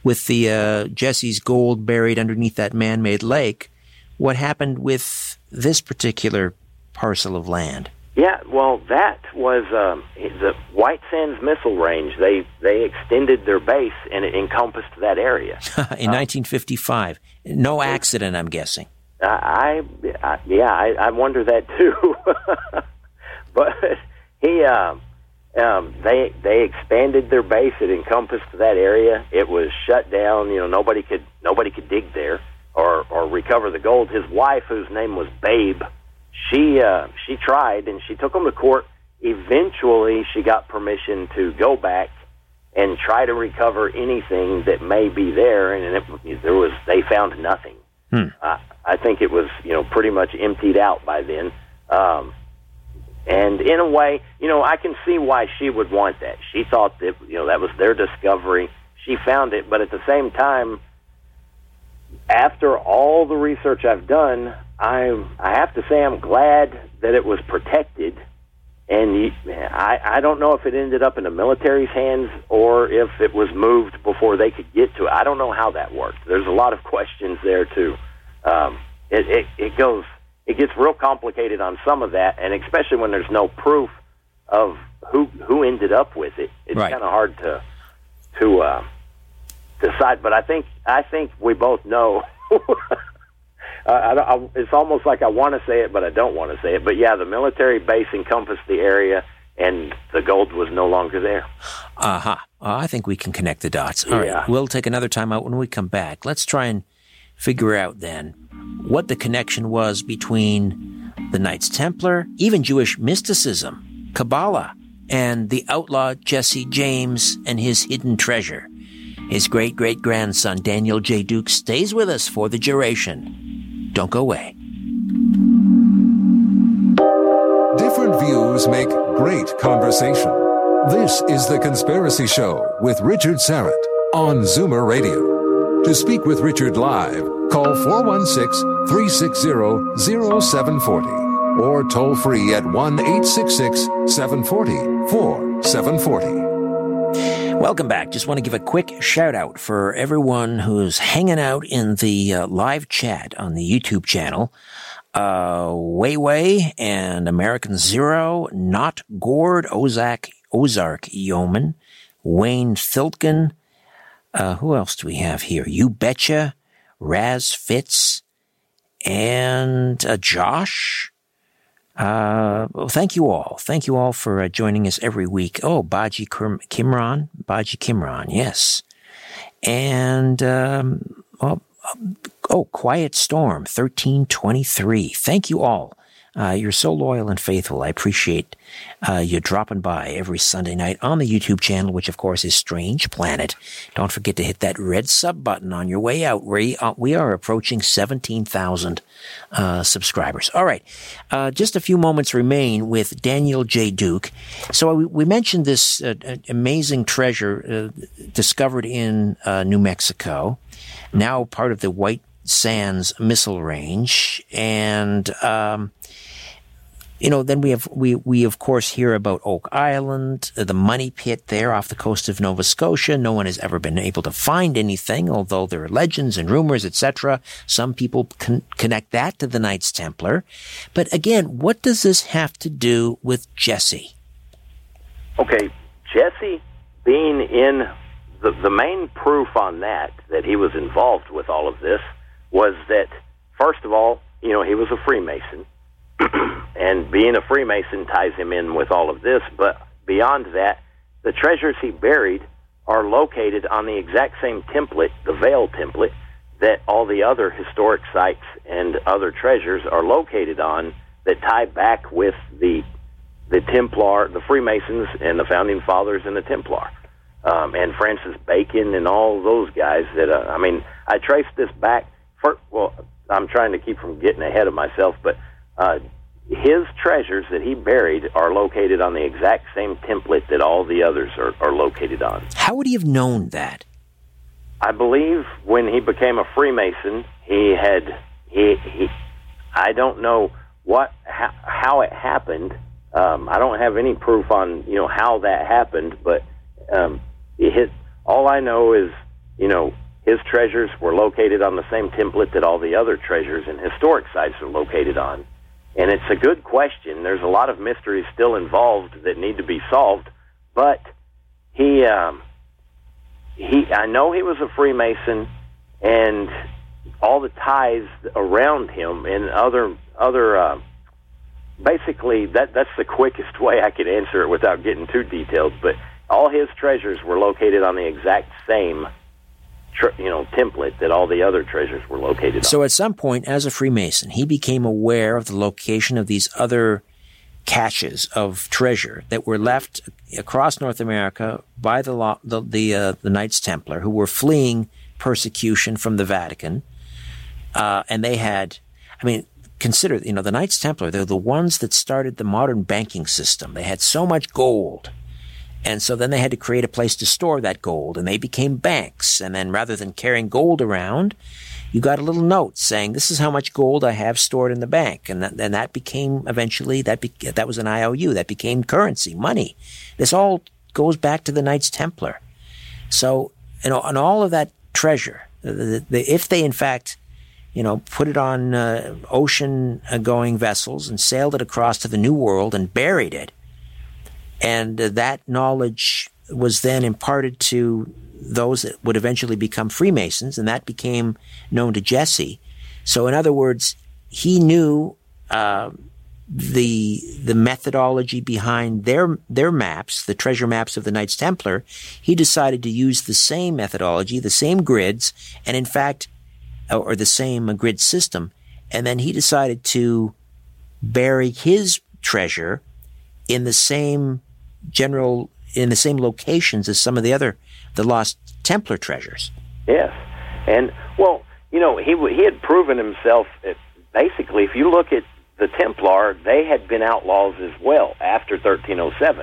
Jesse's gold buried underneath that man-made lake. What happened with this particular parcel of land? Yeah, well, that was the White Sands Missile Range. They extended their base, and it encompassed that area. In 1955. No accident, I'm guessing. I wonder that too. But they expanded their base. It encompassed that area. It was shut down. Nobody could dig there or recover the gold. His wife, whose name was Babe, she tried, and she took him to court. Eventually, she got permission to go back and try to recover anything that may be there, and they found nothing. I think it was pretty much emptied out by then. And in a way, I can see why she would want that. She thought that that was their discovery. She found it, but at the same time, after all the research I've done, I have to say I'm glad that it was protected. And I don't know if it ended up in the military's hands or if it was moved before they could get to it. I don't know how that worked. There's a lot of questions there too. It gets real complicated on some of that, and especially when there's no proof of who ended up with it. It's right. Kind of hard to decide. But I think we both know. It's almost like I want to say it, but I don't want to say it. But yeah, the military base encompassed the area, and the gold was no longer there. I think we can connect the dots. All right, we'll take another time out when we come back. Let's try and figure out then what the connection was between the Knights Templar, even Jewish mysticism, Kabbalah, and the outlaw Jesse James and his hidden treasure. His great-great-grandson, Daniel J. Duke, stays with us for the duration. Don't go away. Different views make great conversation. This is The Conspiracy Show with Richard Syrett on Zoomer Radio. To speak with Richard live, call 416-360-0740 or toll free at 1-866-740-4740. Welcome back. Just want to give a quick shout out for everyone who's hanging out in the live chat on the YouTube channel. Weiwei and American Zero, Not Gord, Ozark Yeoman, Wayne Filtgen. Who else do we have here? You Betcha, Raz Fitz, and Josh. Thank you all. Thank you all for joining us every week. Oh, Baji Kimran, yes. And, Quiet Storm, 1323. Thank you all You're so loyal and faithful. I appreciate you dropping by every Sunday night on the YouTube channel, which, of course, is Strange Planet. Don't forget to hit that red sub button on your way out. We are approaching 17,000 subscribers. All right. Just a few moments remain with Daniel J. Duke. So we mentioned this amazing treasure discovered in New Mexico, now part of the White Sands Missile Range, and then we of course hear about Oak Island, the money pit there off the coast of Nova Scotia. No one has ever been able to find anything, although there are legends and rumors, etc. Some people connect that to the Knights Templar. But again, what does this have to do with Jesse? Okay, Jesse being in the main proof on that he was involved with all of this was that, first of all, he was a Freemason, and being a Freemason ties him in with all of this, but beyond that, the treasures he buried are located on the exact same template, the Veil template, that all the other historic sites and other treasures are located on, that tie back with the Templar, the Freemasons, and the Founding Fathers and the Templar, and Francis Bacon and all those guys that, I traced this back. I'm trying to keep from getting ahead of myself, but his treasures that he buried are located on the exact same template that all the others are located on. How would he have known that? I believe when he became a Freemason, I don't know how it happened. I don't have any proof on how that happened, but all I know is his treasures were located on the same template that all the other treasures and historic sites are located on. And it's a good question. There's a lot of mysteries still involved that need to be solved, but I know he was a Freemason, and all the ties around him and other basically that's the quickest way I could answer it without getting too detailed, but all his treasures were located on the exact same template that all the other treasures were located on. So at some point, as a Freemason, he became aware of the location of these other caches of treasure that were left across North America by the Knights Templar, who were fleeing persecution from the Vatican. And they had, consider, the Knights Templar, they're the ones that started the modern banking system. They had so much gold. And so then they had to create a place to store that gold, and they became banks. And then rather than carrying gold around, you got a little note saying, this is how much gold I have stored in the bank. And that became eventually, that was an IOU. That became currency, money. This all goes back to the Knights Templar. So, on all of that treasure, if they in fact, put it on ocean-going vessels and sailed it across to the New World and buried it, and that knowledge was then imparted to those that would eventually become Freemasons, and that became known to Jesse. So in other words, he knew the methodology behind their maps, the treasure maps of the Knights Templar. He decided to use the same methodology, the same grids, and in fact, or the same grid system, and then he decided to bury his treasure in the same locations as some of the lost Templar treasures. Yes. And, he had proven himself, basically, if you look at the Templar, they had been outlaws as well after 1307.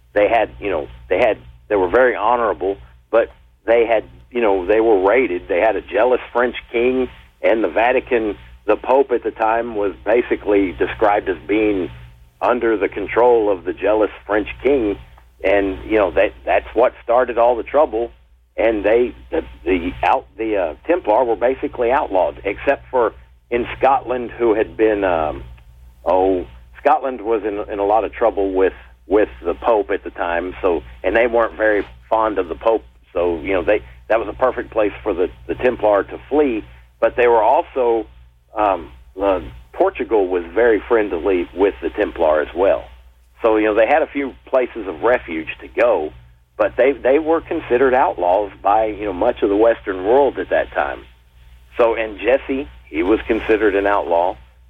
They were very honorable, but they were raided. They had a jealous French king, and the Vatican, the Pope at the time, was basically described as being under the control of the jealous French king, and that's what started all the trouble. And the Templar were basically outlawed, except for in Scotland, who had been Scotland was in a lot of trouble with the Pope at the time. So, and they weren't very fond of the Pope. So that was a perfect place for the Templar to flee. But they were also Portugal was very friendly with the Templar as well. So, they had a few places of refuge to go, but they were considered outlaws by, much of the Western world at that time. So, and Jesse, he was considered an outlaw.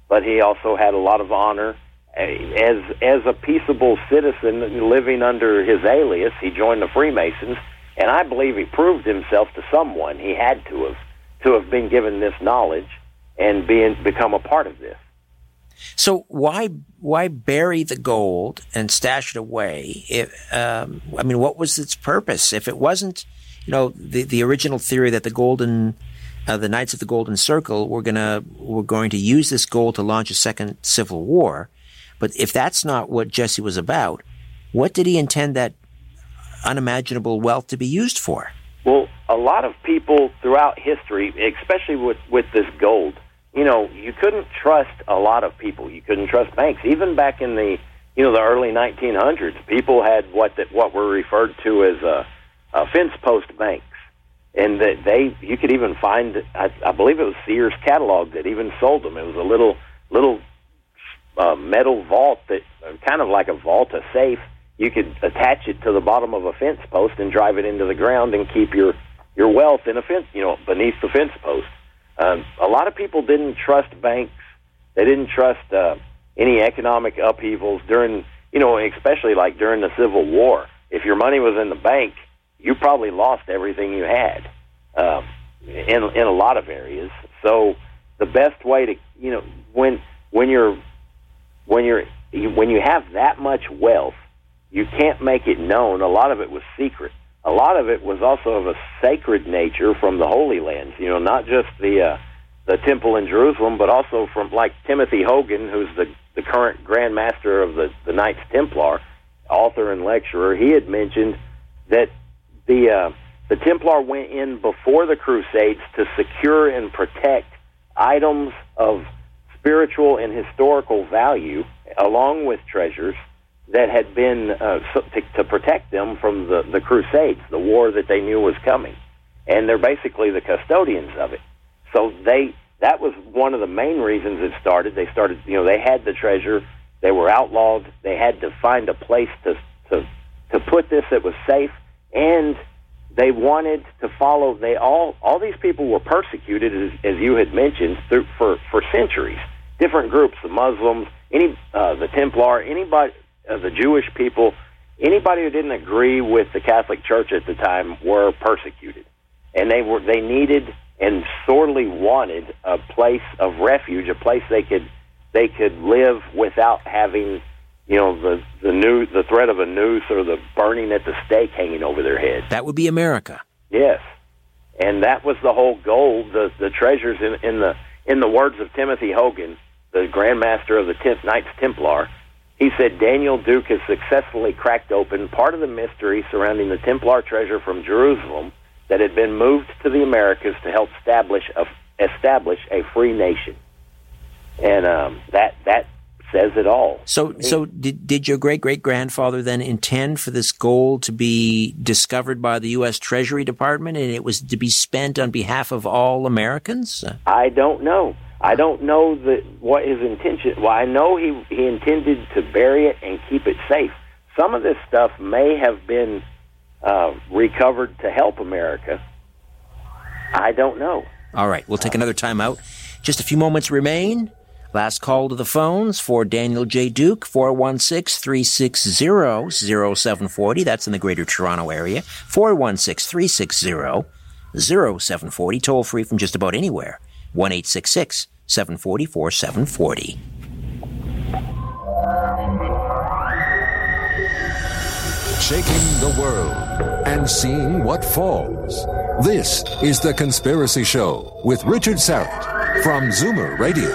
but he also had a lot of honor. As a peaceable citizen living under his alias, he joined the Freemasons, and I believe he proved himself to someone. He had to have been given this knowledge and become a part of this. So why bury the gold and stash it away? What was its purpose? If it wasn't, the original theory that the Knights of the Golden Circle were going to use this gold to launch a second civil war. But if that's not what Jesse was about, what did he intend that unimaginable wealth to be used for? Well, a lot of people throughout history, especially with this gold, you couldn't trust a lot of people. You couldn't trust banks. Even back in the early 1900s, people had what were referred to as fence post banks. And that you could even find, I believe it was Sears catalog that even sold them. It was a little metal vault that, kind of like a vault, a safe. You could attach it to the bottom of a fence post and drive it into the ground and keep your wealth in a fence, beneath the fence post. A lot of people didn't trust banks. They didn't trust any economic upheavals during, especially like during the Civil War. If your money was in the bank, you probably lost everything you had in a lot of areas. So the best way to, when you have that much wealth, you can't make it known. A lot of it was secret. A lot of it was also of a sacred nature from the Holy Lands. Not just the temple in Jerusalem, but also from like Timothy Hogan, who's the current Grand Master of the Knights Templar, author and lecturer. He had mentioned that the Templar went in before the Crusades to secure and protect items of spiritual and historical value, along with treasures that had been to protect them from the Crusades, the war that they knew was coming. And they're basically the custodians of it. So that was one of the main reasons it started. They started, they had the treasure, they were outlawed, they had to find a place to put this that was safe, and they wanted to follow. All these people were persecuted, as you had mentioned, for centuries. Different groups, the Muslims, the Templar, anybody, the Jewish people, anybody who didn't agree with the Catholic Church at the time were persecuted, and they needed and sorely wanted a place of refuge, a place they could live without having, the threat of a noose or the burning at the stake hanging over their head. That would be America. Yes, and that was the whole goal. The treasures in the words of Timothy Hogan, the Grand Master of the Knights Templar. He said Daniel Duke has successfully cracked open part of the mystery surrounding the Templar treasure from Jerusalem that had been moved to the Americas to help establish a free nation. And that says it all. So did your great-great-grandfather then intend for this gold to be discovered by the U.S. Treasury Department, and it was to be spent on behalf of all Americans? I don't know. I don't know what his intention. Well, I know he intended to bury it and keep it safe. Some of this stuff may have been recovered to help America. I don't know. All right, we'll take another time out. Just a few moments remain. Last call to the phones for Daniel J. Duke, 416-360-0740. That's in the Greater Toronto area. 416-360-0740. Toll free from just about anywhere. 1-866-740-4740. Shaking the world and seeing what falls. This is The Conspiracy Show with Richard Syrett from Zoomer Radio.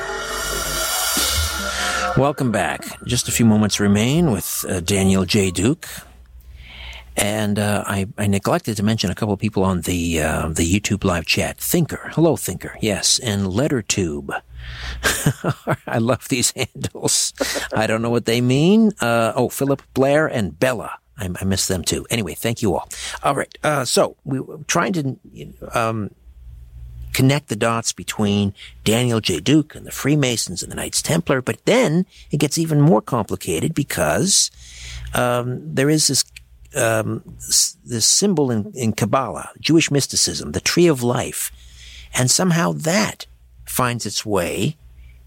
Welcome back. Just a few moments remain with Daniel J. Duke. And I neglected to mention a couple of people on the YouTube live chat. Thinker. Hello, Thinker. Yes. And LetterTube. I love these handles. I don't know what they mean. Philip, Blair, and Bella. I missed them too. Anyway, thank you all. All right. So we were trying to connect the dots between Daniel J. Duke and the Freemasons and the Knights Templar. But then it gets even more complicated because there is this symbol in Kabbalah, Jewish mysticism, the Tree of Life, and somehow that finds its way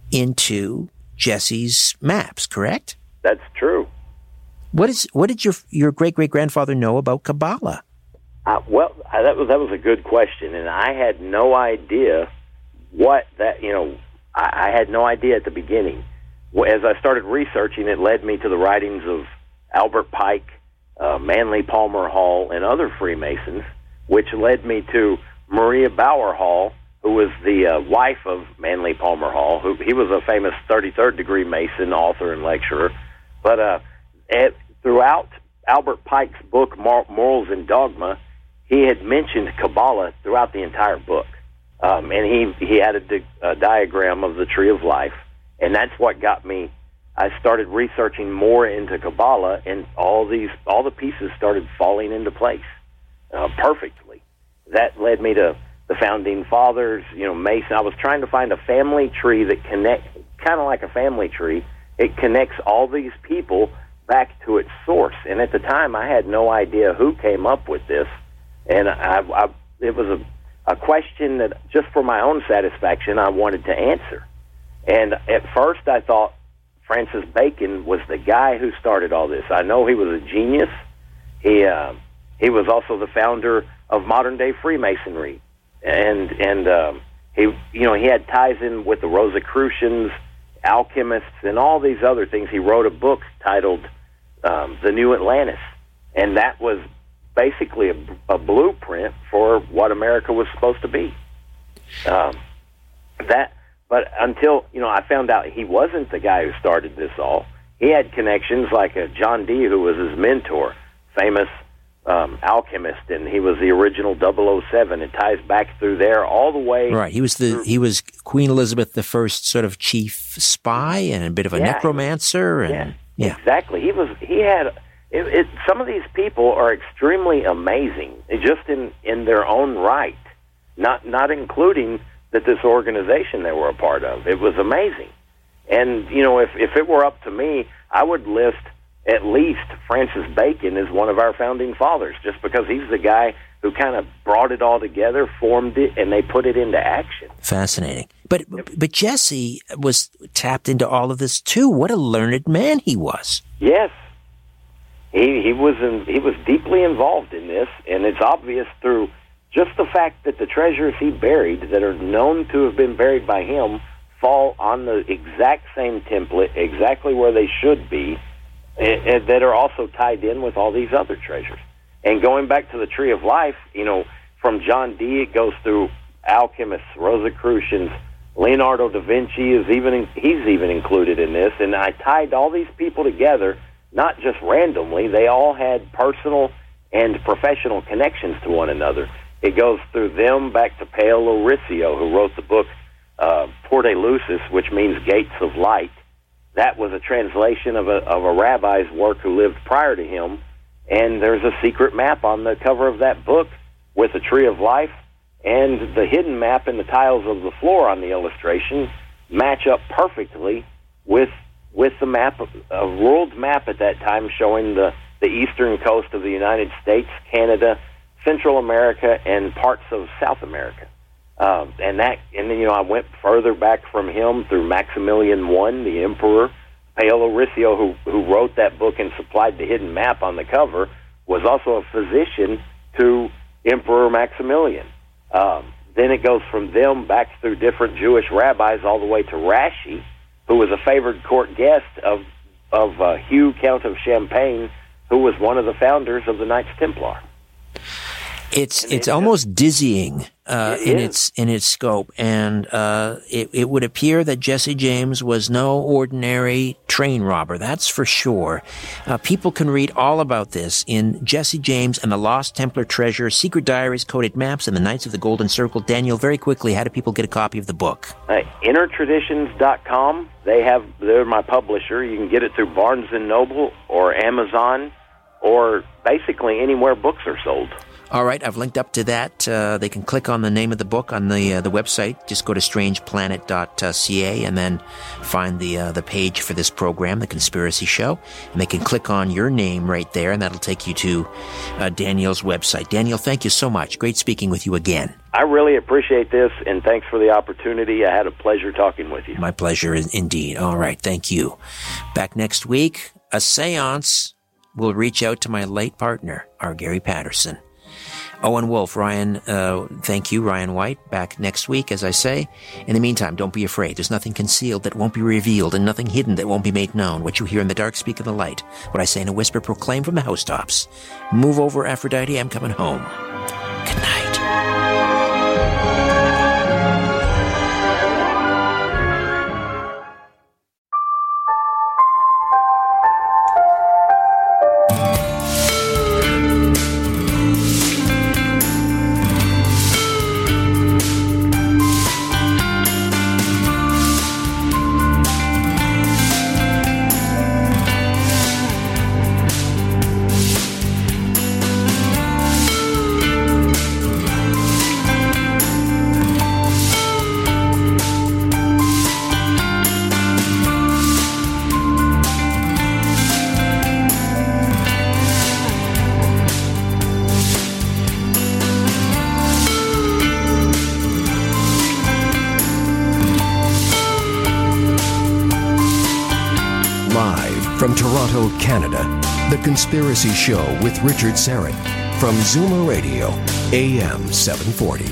into Jesse's maps, correct? That's true. What did your great-great-grandfather know about Kabbalah? That was a good question, and I had no idea what that, I had no idea at the beginning. As I started researching, it led me to the writings of Albert Pike, Manly Palmer Hall, and other Freemasons, which led me to Maria Bauer Hall, who was the wife of Manly Palmer Hall. He was a famous 33rd degree Mason, author, and lecturer. But throughout Albert Pike's book, Morals and Dogma, he had mentioned Kabbalah throughout the entire book. And he had a diagram of the Tree of Life, and that's what got me. I started researching more into Kabbalah, and all the pieces started falling into place perfectly. That led me to the Founding Fathers, Mason. I was trying to find a family tree that connects, kind of like a family tree. It connects all these people back to its source. And at the time, I had no idea who came up with this, and it was a question that, just for my own satisfaction, I wanted to answer. And at first, I thought Francis Bacon was the guy who started all this. I know he was a genius. He was also the founder of modern-day Freemasonry, and he had ties in with the Rosicrucians, alchemists, and all these other things. He wrote a book titled The New Atlantis, and that was basically a blueprint for what America was supposed to be. But until I found out he wasn't the guy who started this all. He had connections like John Dee, who was his mentor, famous alchemist, and he was the original 007. It ties back through there all the way. Right. He was Queen Elizabeth I's sort of chief spy and a bit of a necromancer. Exactly. He had. Some of these people are extremely amazing, just in their own right, not including that this organization they were a part of. It was amazing. And, if it were up to me, I would list at least Francis Bacon as one of our founding fathers, just because he's the guy who kind of brought it all together, formed it, and they put it into action. Fascinating. But Jesse was tapped into all of this, too. What a learned man he was. Yes. He was deeply involved in this, and it's obvious through just the fact that the treasures he buried that are known to have been buried by him fall on the exact same template, exactly where they should be, and that are also tied in with all these other treasures. And going back to the Tree of Life, from John Dee, it goes through alchemists, Rosicrucians, Leonardo da Vinci he's even included in this, and I tied all these people together. Not just randomly, they all had personal and professional connections to one another. It goes through them back to Paolo Riccio, who wrote the book Porte Lucis, which means Gates of Light. That was a translation of a rabbi's work who lived prior to him, and there's a secret map on the cover of that book with the Tree of Life, and the hidden map and the tiles of the floor on the illustration match up perfectly with the map, a world map at that time showing the eastern coast of the United States, Canada, Central America, and parts of South America. And then I went further back from him through Maximilian I, the emperor. Paolo Riccio, who wrote that book and supplied the hidden map on the cover, was also a physician to Emperor Maximilian. Then it goes from them back through different Jewish rabbis all the way to Rashi, who was a favored court guest of Hugh, Count of Champagne, who was one of the founders of the Knights Templar. It's almost dizzying in its scope, and it would appear that Jesse James was no ordinary train robber. That's for sure. People can read all about this in Jesse James and the Lost Templar Treasure, Secret Diaries, Coded Maps, and the Knights of the Golden Circle. Daniel, very quickly, how do people get a copy of the book? Innertraditions.com. They're my publisher. You can get it through Barnes & Noble or Amazon or basically anywhere books are sold. All right, I've linked up to that. They can click on the name of the book on the website. Just go to strangeplanet.ca and then find the page for this program, The Conspiracy Show. And they can click on your name right there, and that'll take you to Daniel's website. Daniel, thank you so much. Great speaking with you again. I really appreciate this, and thanks for the opportunity. I had a pleasure talking with you. My pleasure indeed. All right, thank you. Back next week, a seance will reach out to my late partner, R. Gary Patterson. Owen Wolf, Ryan, thank you, Ryan White, back next week, as I say. In the meantime, don't be afraid. There's nothing concealed that won't be revealed and nothing hidden that won't be made known. What you hear in the dark, speak in the light. What I say in a whisper, proclaim from the housetops. Move over, Aphrodite, I'm coming home. Good night. From Toronto, Canada, The Conspiracy Show with Richard Syrett from Zoomer Radio, AM 740.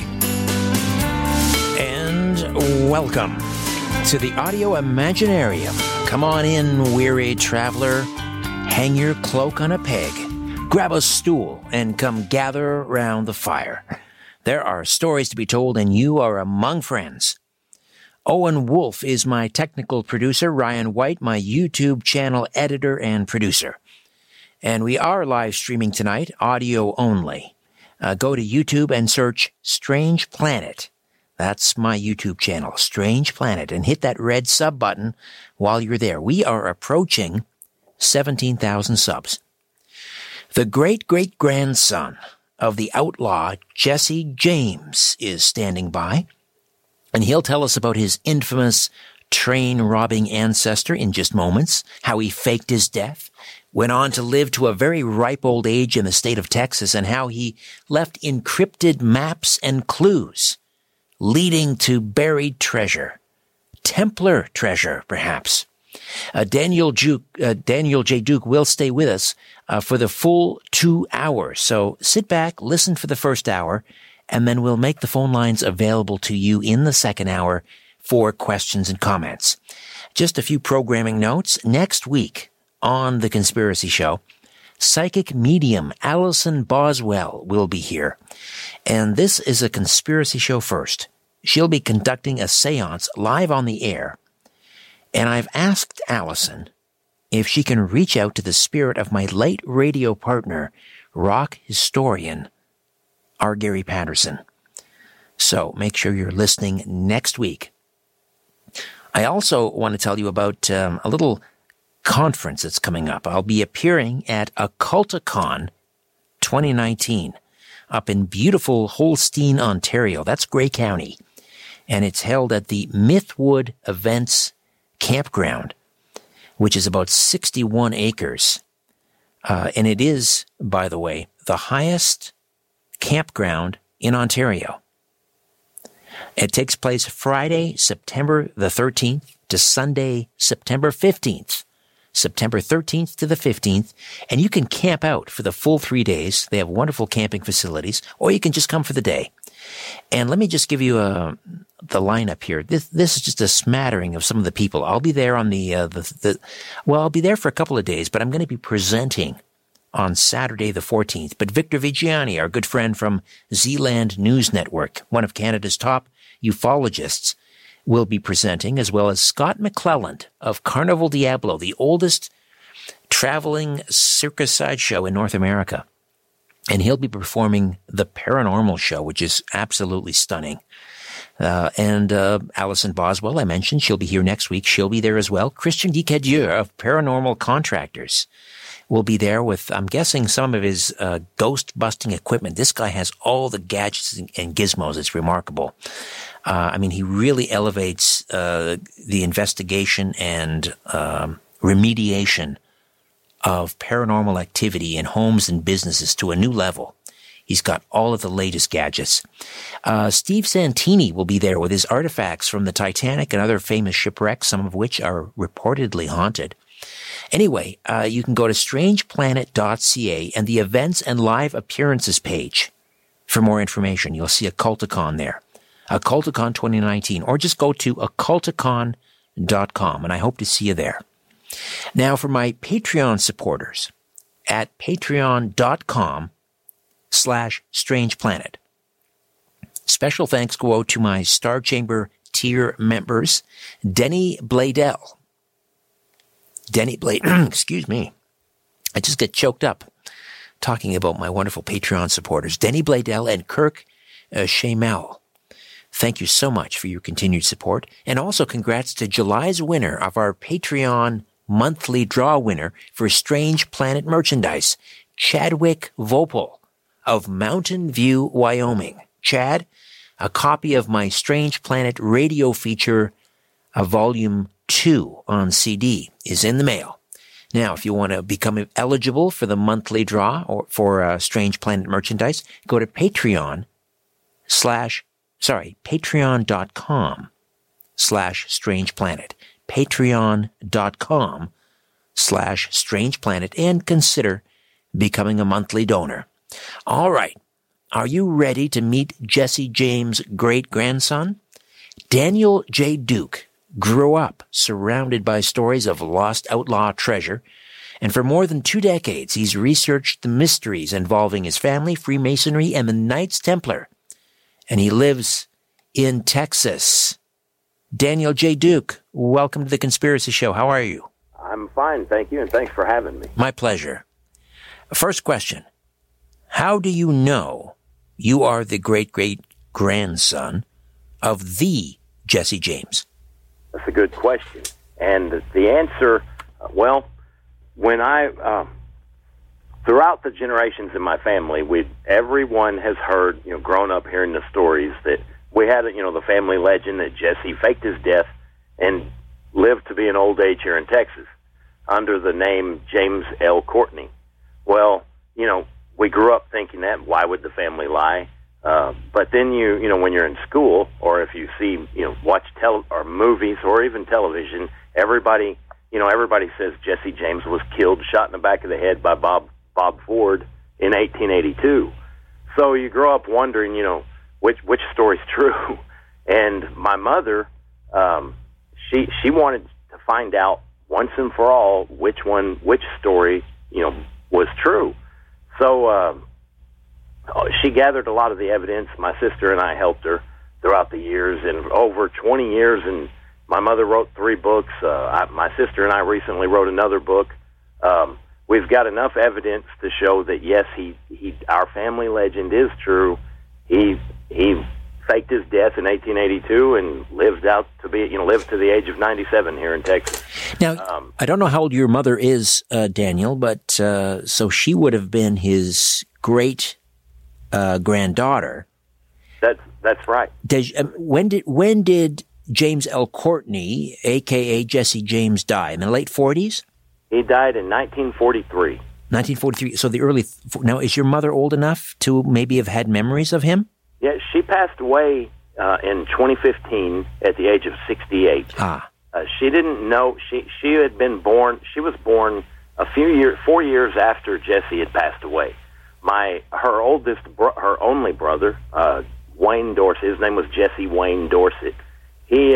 And welcome to the Audio Imaginarium. Come on in, weary traveler. Hang your cloak on a peg. Grab a stool and come gather round the fire. There are stories to be told, and you are among friends. Owen Wolf is my technical producer, Ryan White, my YouTube channel editor and producer. And we are live streaming tonight, audio only. Go to YouTube and search Strange Planet. That's my YouTube channel, Strange Planet, and hit that red sub button while you're there. We are approaching 17,000 subs. The great-great-grandson of the outlaw Jesse James is standing by. And he'll tell us about his infamous train-robbing ancestor in just moments, how he faked his death, went on to live to a very ripe old age in the state of Texas, and how he left encrypted maps and clues leading to buried treasure. Templar treasure, perhaps. Daniel J. Duke will stay with us for the full 2 hours. So sit back, listen for the first hour, and then we'll make the phone lines available to you in the second hour for questions and comments. Just a few programming notes. Next week on The Conspiracy Show, psychic medium Alison Boswell will be here. And this is a conspiracy show first. She'll be conducting a seance live on the air. And I've asked Alison if she can reach out to the spirit of my late radio partner, rock historian, R. Gary Patterson. So make sure you're listening next week. I also want to tell you about a little conference that's coming up. I'll be appearing at Occulticon 2019 up in beautiful Holstein, Ontario. That's Grey County. And it's held at the Mythwood Events Campground, which is about 61 acres. And it is, by the way, the highest campground in Ontario. It takes place Friday, September the 13th to Sunday, September 15th. September 13th to the 15th, and you can camp out for the full 3 days. They have wonderful camping facilities, or you can just come for the day. And let me just give you the lineup here. This is just a smattering of some of the people. I'll be there on I'll be there for a couple of days, but I'm going to be presenting on Saturday the 14th. But Victor Vigiani, our good friend from Zealand News Network, one of Canada's top ufologists, will be presenting, as well as Scott McClelland of Carnival Diablo, the oldest traveling circus sideshow in North America. And he'll be performing the Paranormal Show, which is absolutely stunning. And Alison Boswell, I mentioned, she'll be here next week. She'll be there as well. Christian Dicadieu of Paranormal Contractors. will be there with, I'm guessing, some of his ghost-busting equipment. This guy has all the gadgets and gizmos. It's remarkable. He really elevates the investigation and remediation of paranormal activity in homes and businesses to a new level. He's got all of the latest gadgets. Steve Santini will be there with his artifacts from the Titanic and other famous shipwrecks, some of which are reportedly haunted. Anyway, you can go to strangeplanet.ca and the events and live appearances page for more information. You'll see Occulticon there, Occulticon 2019, or just go to occulticon.com, and I hope to see you there. Now, for my Patreon supporters, at patreon.com/strangeplanet. Special thanks go out to my Star Chamber tier members, Denny Bladell. Excuse me. I just get choked up talking about my wonderful Patreon supporters, Denny Bladell and Kirk Shamel. Thank you so much for your continued support. And also congrats to July's winner of our Patreon monthly draw winner for Strange Planet merchandise, Chadwick Vopel of Mountain View, Wyoming. Chad, a copy of my Strange Planet radio feature, Volume 2 on CD, is in the mail. Now, if you want to become eligible for the monthly draw or for Strange Planet merchandise, go to patreon.com/strangeplanet. patreon.com/strangeplanet and consider becoming a monthly donor. All right. Are you ready to meet Jesse James' great-grandson? Daniel J. Duke grew up surrounded by stories of lost outlaw treasure, and for more than 2 decades, he's researched the mysteries involving his family, Freemasonry, and the Knights Templar. And he lives in Texas. Daniel J. Duke, welcome to The Conspiracy Show. How are you? I'm fine, thank you, and thanks for having me. My pleasure. First question. How do you know you are the great-great-grandson of the Jesse James? That's a good question. And the answer, when I, throughout the generations in my family, everyone has heard, grown up hearing the stories that we had, the family legend that Jesse faked his death and lived to be an old age here in Texas under the name James L. Courtney. Well, we grew up thinking that. Why would the family lie? But then when you're in school, or if you see, watch or movies or even television, everybody says Jesse James was killed, shot in the back of the head by Bob Ford in 1882. So you grow up wondering, which story's true. And my mother, she wanted to find out once and for all which story, was true. So she gathered a lot of the evidence. My sister and I helped her throughout the years, and over 20 years, and my mother wrote 3 books. My sister and I recently wrote another book. We've got enough evidence to show that, yes, our family legend is true. He faked his death in 1882 and lived to the age of 97 here in Texas. Now, I don't know how old your mother is, Daniel, but so she would have been his great granddaughter. That's right. When did James L. Courtney, a.k.a. Jesse James, die? In the late 40s? He died in 1943. 1943. So the early... Now, is your mother old enough to maybe have had memories of him? Yeah, she passed away in 2015 at the age of 68. She didn't know... She had been born... She was born 4 years after Jesse had passed away. Her only brother, Wayne Dorsett, his name was Jesse Wayne Dorsett. He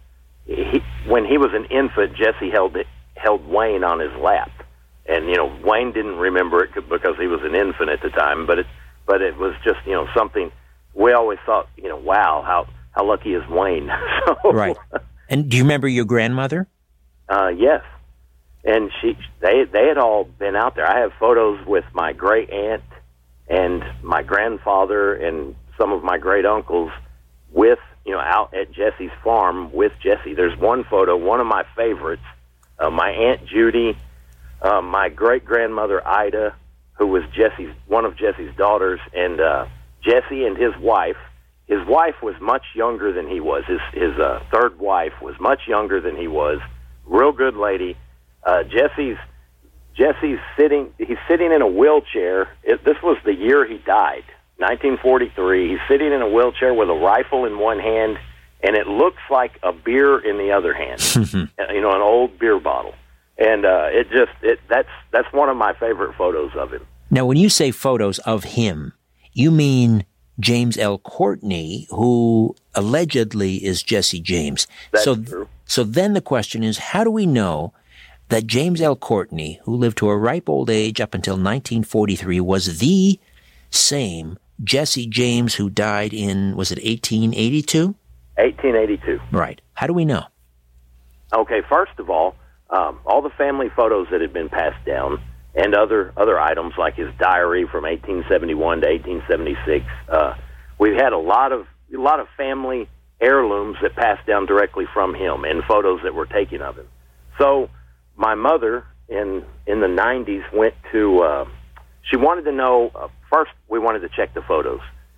when he was an infant, Jesse held Wayne on his lap, and Wayne didn't remember it because he was an infant at the time. But it was just something we always thought. Wow, how lucky is Wayne? Right. And do you remember your grandmother? Yes. And they had all been out there. I have photos with my great aunt and my grandfather and some of my great uncles with out at Jesse's farm with Jesse. There's one photo, one of my favorites. My Aunt Judy, my great-grandmother Ida, who was one of Jesse's daughters, and Jesse and his wife. His wife was much younger than he was. His third wife was much younger than he was. Real good lady. Jesse's sitting. He's sitting in a wheelchair. This was the year he died, 1943. He's sitting in a wheelchair with a rifle in one hand, and it looks like a beer in the other hand. An old beer bottle. And that's one of my favorite photos of him. Now, when you say photos of him, you mean James L. Courtney, who allegedly is Jesse James. That's true. So then the question is, how do we know that James L. Courtney, who lived to a ripe old age up until 1943, was the same Jesse James who died in, was it 1882? 1882. Right. How do we know? Okay, first of all the family photos that had been passed down and other items like his diary from 1871 to 1876. We've had a lot of family heirlooms that passed down directly from him and photos that were taken of him. So my mother in the 90s went to. She wanted to know. First, we wanted to check the photos.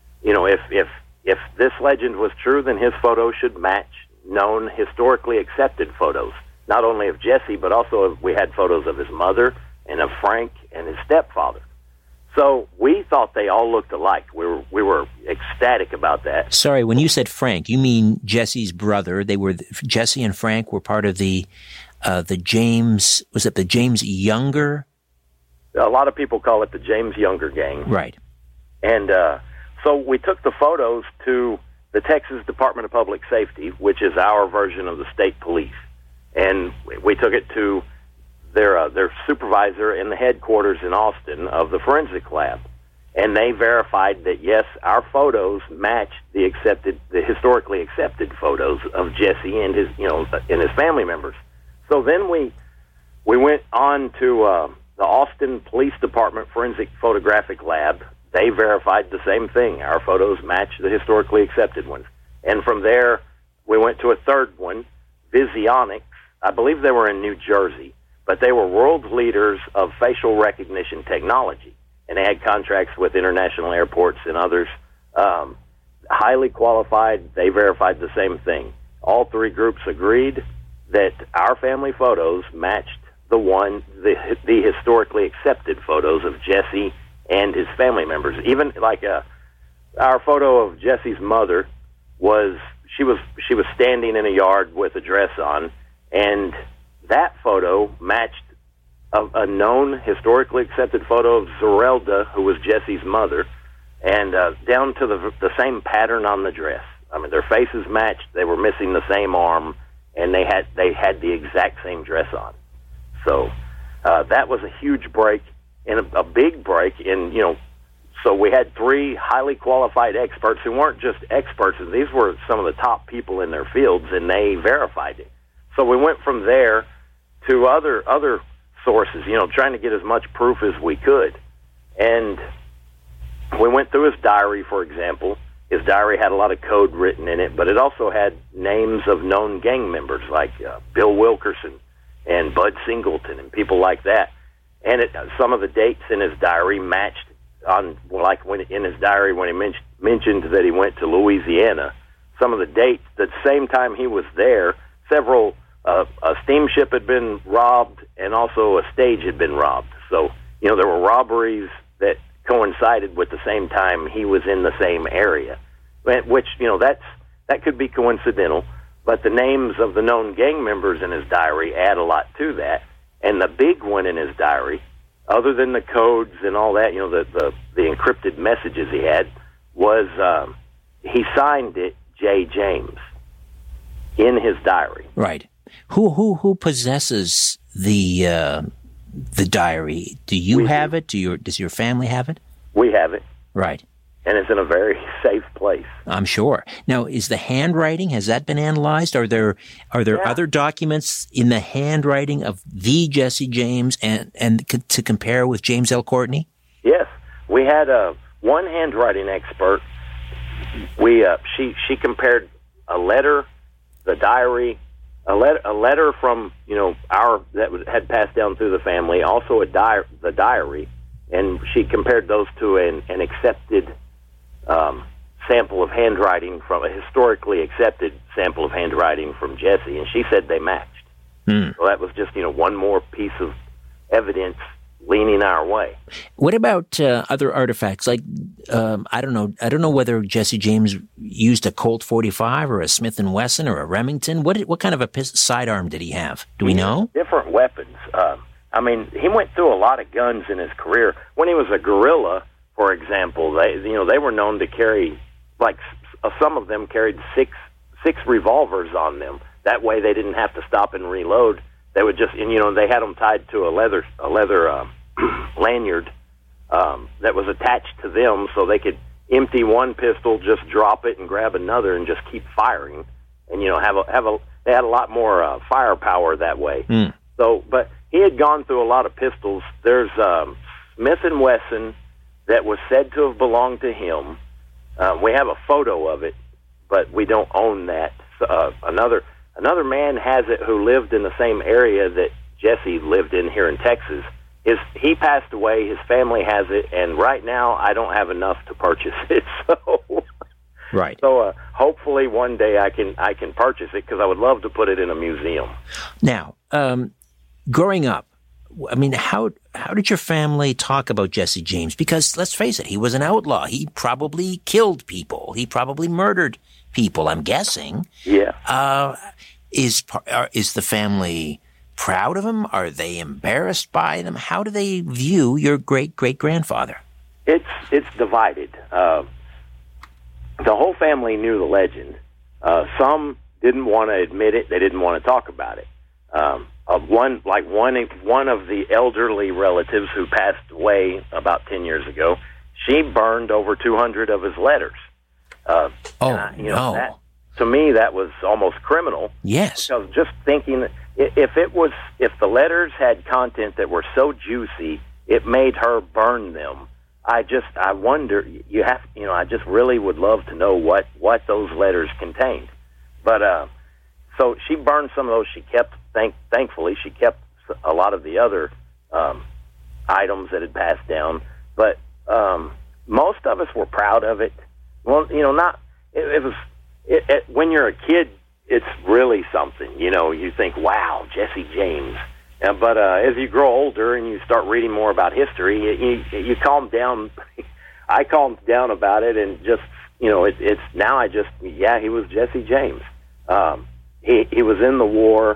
If this legend was true, then his photos should match known historically accepted photos. Not only of Jesse, but also we had photos of his mother and of Frank and his stepfather. So we thought they all looked alike. We were ecstatic about that. Sorry, when you said Frank, you mean Jesse's brother. Jesse and Frank were part of the James. Was it the James Younger? A lot of people call it the James Younger gang. Right. And so we took the photos to the Texas Department of Public Safety, which is our version of the state police. And we took it to their supervisor in the headquarters in Austin of the forensic lab. And they verified that, yes, our photos matched the historically accepted photos of Jesse and his family members. So then we went on to the Austin Police Department Forensic Photographic Lab. They verified the same thing. Our photos matched the historically accepted ones. And from there, we went to a third one, Visionex. I believe they were in New Jersey, but they were world leaders of facial recognition technology, and they had contracts with international airports and others. Highly qualified, they verified the same thing. All three groups agreed that our family photos matched the historically accepted photos of Jesse and his family members. Even like our photo of Jesse's mother she was standing in a yard with a dress on, and that photo matched a known historically accepted photo of Zerelda, who was Jesse's mother, and down to the same pattern on the dress. I mean, their faces matched. They were missing the same arm, and they had the exact same dress on. So that was a huge break and a big break in, so we had three highly qualified experts who weren't just experts. These were some of the top people in their fields, and they verified it. So we went from there to other sources, trying to get as much proof as we could. And we went through his diary, for example. His diary had a lot of code written in it, but it also had names of known gang members like Bill Wilkerson and Bud Singleton and people like that. And some of the dates in his diary matched in his diary when he mentioned that he went to Louisiana. Some of the dates, the same time he was there, several a steamship had been robbed, and also a stage had been robbed. So, there were robberies that coincided with the same time he was in the same area, which, that could be coincidental, but the names of the known gang members in his diary add a lot to that. And the big one in his diary, other than the codes and all that, the encrypted messages he had, was he signed it J. James in his diary. Right. Who possesses the diary? Do you have it? Does your family have it? We have it. Right. And it's in a very safe place. I'm sure. Now, is the handwriting, has that been analyzed? Are there other documents in the handwriting of the Jesse James and to compare with James L. Courtney? Yes. We had one handwriting expert. She compared a letter, the diary, a letter from had passed down through the family, also the diary, and she compared those to an accepted sample of handwriting from a historically accepted sample of handwriting from Jesse, and she said they matched. So that was just one more piece of evidence leaning our way. What about other artifacts? Like I don't know whether Jesse James used a Colt 45 or a Smith & Wesson or a Remington. What kind of a sidearm did he have? Do we know? Different weapons. He went through a lot of guns in his career. When he was a guerrilla, for example, they were known to carry, like some of them carried six revolvers on them. That way they didn't have to stop and reload. They would just, they had them tied to a leather lanyard that was attached to them, so they could empty one pistol, just drop it, and grab another, and just keep firing. And they had a lot more firepower that way. So, but he had gone through a lot of pistols. There's Smith & Wesson that was said to have belonged to him. We have a photo of it, but we don't own that. Another man has it who lived in the same area that Jesse lived in here in Texas. He passed away. His family has it, and right now I don't have enough to purchase it. So, right. So hopefully one day I can purchase it, because I would love to put it in a museum. Now, growing up, how did your family talk about Jesse James? Because let's face it, he was an outlaw. He probably killed people. He probably murdered people, I'm guessing. Yeah. Is the family proud of him? Are they embarrassed by them? How do they view your great-great-grandfather? It's divided. The whole family knew the legend. Some didn't want to admit it. They didn't want to talk about it. One of the elderly relatives who passed away about 10 years ago, she burned over 200 of his letters. No. That, to me, that was almost criminal. Yes. Because just thinking, if the letters had content that were so juicy, it made her burn them. I wonder. I just really would love to know what those letters contained. But so she burned some of those. She kept. Thankfully, she kept a lot of the other items that had passed down. But most of us were proud of it. Well, not. It was. When you're a kid, it's really something. You think, wow, Jesse James. But as you grow older and you start reading more about history, you calm down. I calmed down about it, and just, it's now he was Jesse James. He was in the war.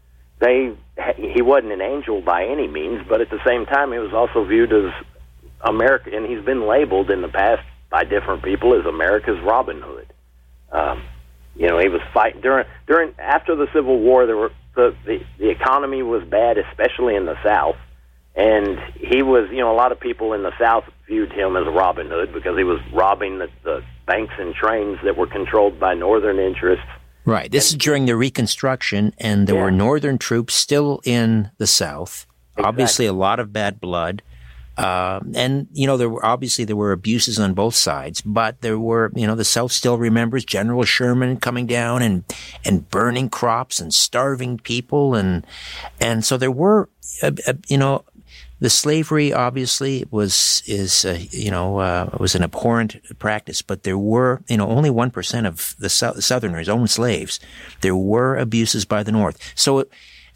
He wasn't an angel by any means, but at the same time, he was also viewed as America, and he's been labeled in the past by different people as America's Robin Hood. He was fighting after the Civil War. There were the economy was bad, especially in the South, and he was. A lot of people in the South viewed him as a Robin Hood because he was robbing the banks and trains that were controlled by Northern interests. Right. This is during the Reconstruction, and there were Northern troops still in the South. Exactly. Obviously, a lot of bad blood. And there were abuses on both sides, but there were, the South still remembers General Sherman coming down and burning crops and starving people. And so there were, the slavery obviously was an abhorrent practice, but there were, only 1% of the Southerners owned slaves. There were abuses by the North. So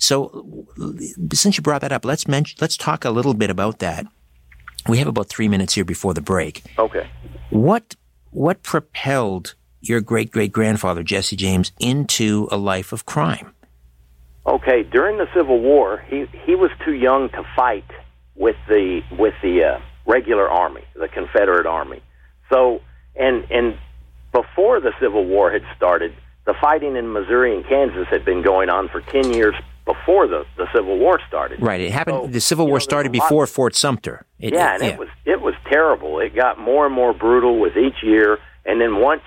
since you brought that up, let's talk a little bit about that. We have about 3 minutes here before the break. Okay. What propelled your great-great-grandfather, Jesse James, into a life of crime? Okay, during the Civil War, he was too young to fight with the regular army, the Confederate Army. So, and before the Civil War had started, the fighting in Missouri and Kansas had been going on for 10 years before the Civil War started. Right. It happened. So, the Civil War started before Fort Sumter. It was terrible. It got more and more brutal with each year, and then once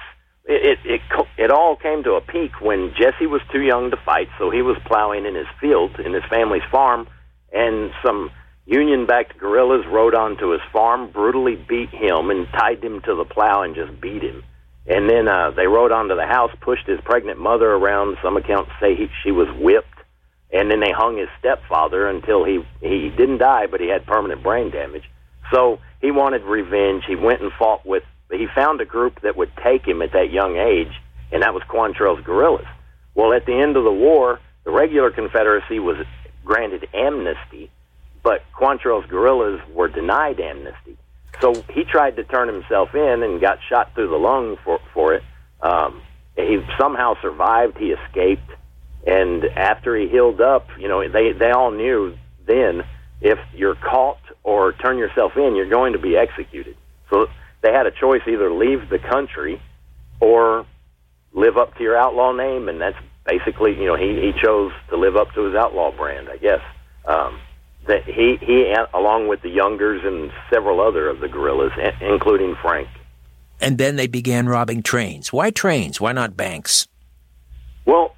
it all came to a peak when Jesse was too young to fight, so he was plowing in his field in his family's farm, and some Union-backed guerrillas rode onto his farm, brutally beat him, and tied him to the plow and just beat him. And then they rode onto the house, pushed his pregnant mother around. Some accounts say she was whipped. And then they hung his stepfather until he didn't die, but he had permanent brain damage. So he wanted revenge. He went and fought with, he found a group that would take him at that young age, and that was Quantrill's guerrillas. Well, at the end of the war, the regular Confederacy was granted amnesty, but Quantrill's guerrillas were denied amnesty. So he tried to turn himself in and got shot through the lung for it. He somehow survived. He escaped. And after he healed up, they all knew then if you're caught or turn yourself in, you're going to be executed. So they had a choice, either leave the country or live up to your outlaw name, and that's basically, he chose to live up to his outlaw brand, I guess. That he, along with the Youngers and several other of the guerrillas, including Frank. And then they began robbing trains. Why trains? Why not banks? Well,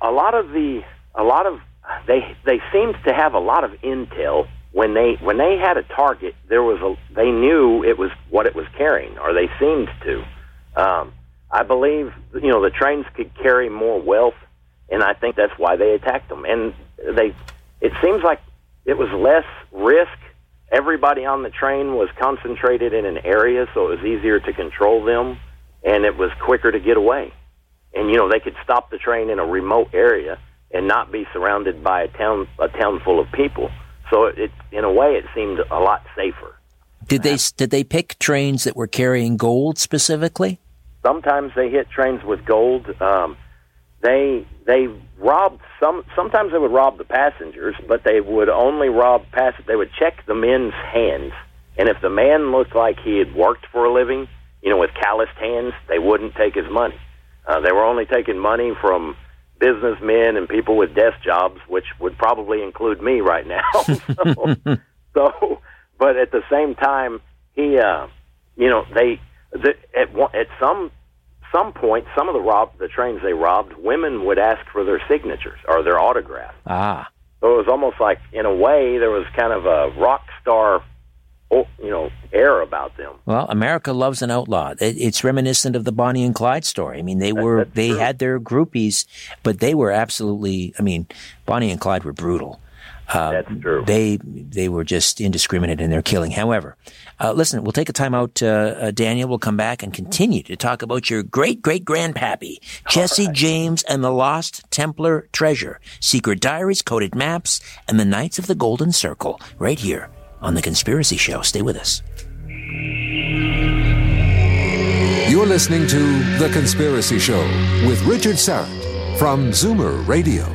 they seemed to have a lot of intel when they had a target. They knew it was what it was carrying, or they seemed to. I believe the trains could carry more wealth, and I think that's why they attacked them. And it seems like it was less risk. Everybody on the train was concentrated in an area, so it was easier to control them, and it was quicker to get away. And, they could stop the train in a remote area and not be surrounded by a town full of people. So in a way, it seemed a lot safer. Did they pick trains that were carrying gold specifically? Sometimes they hit trains with gold. They robbed sometimes they would rob the passengers, but they would only rob they would check the men's hands. And if the man looked like he had worked for a living, with calloused hands, they wouldn't take his money. They were only taking money from businessmen and people with desk jobs, which would probably include me right now. But at the same time, at some point, some of the trains they robbed, women would ask for their signatures or their autograph. Ah. So it was almost like, in a way, there was kind of a rock star air about them. Well, America loves an outlaw. It's reminiscent of the Bonnie and Clyde story. I mean, they had their groupies, but they were absolutely, Bonnie and Clyde were brutal. That's true. They were just indiscriminate in their killing. However, listen, we'll take a time out. Daniel will come back and continue to talk about your great-great-grandpappy, Jesse James and the Lost Templar Treasure, secret diaries, coded maps, and the Knights of the Golden Circle, right here on The Conspiracy Show. Stay with us. You're listening to The Conspiracy Show with Richard Syrett from Zoomer Radio.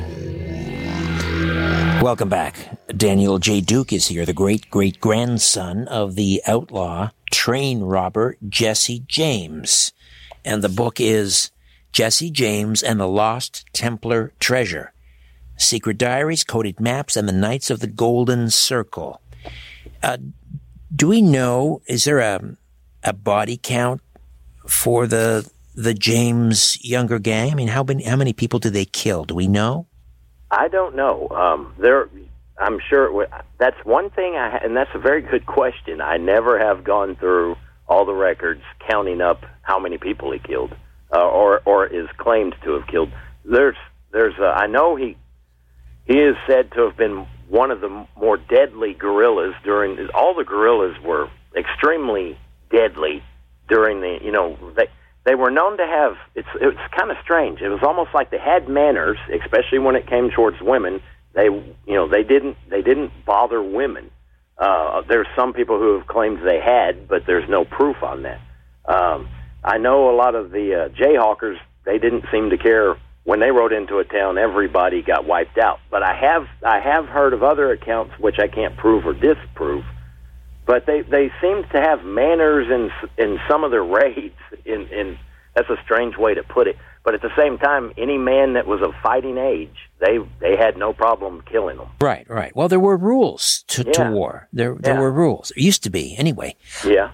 Welcome back. Daniel J. Duke is here, the great-great-grandson of the outlaw train robber Jesse James. And the book is Jesse James and the Lost Templar Treasure, secret diaries, coded maps, and the Knights of the Golden Circle. Do we know, is there a body count for the James Younger gang? I mean, how many people did they kill? Do we know? I don't know. I'm sure that's one thing and that's a very good question. I never have gone through all the records counting up how many people he killed, or is claimed to have killed. I know he is said to have been one of the more deadly guerrillas all the guerrillas were extremely deadly during they were known to have, it's kind of strange. It was almost like they had manners, especially when it came towards women. They didn't bother women. There's some people who have claimed they had, but there's no proof on that. I know a lot of the Jayhawkers, they didn't seem to care. When they rode into a town, everybody got wiped out. But I have heard of other accounts, which I can't prove or disprove, but they seem to have manners in some of their raids. In that's a strange way to put it. But at the same time, any man that was of fighting age, they had no problem killing them. Right. Well, there were rules to war. There were rules. There used to be, anyway. Yeah.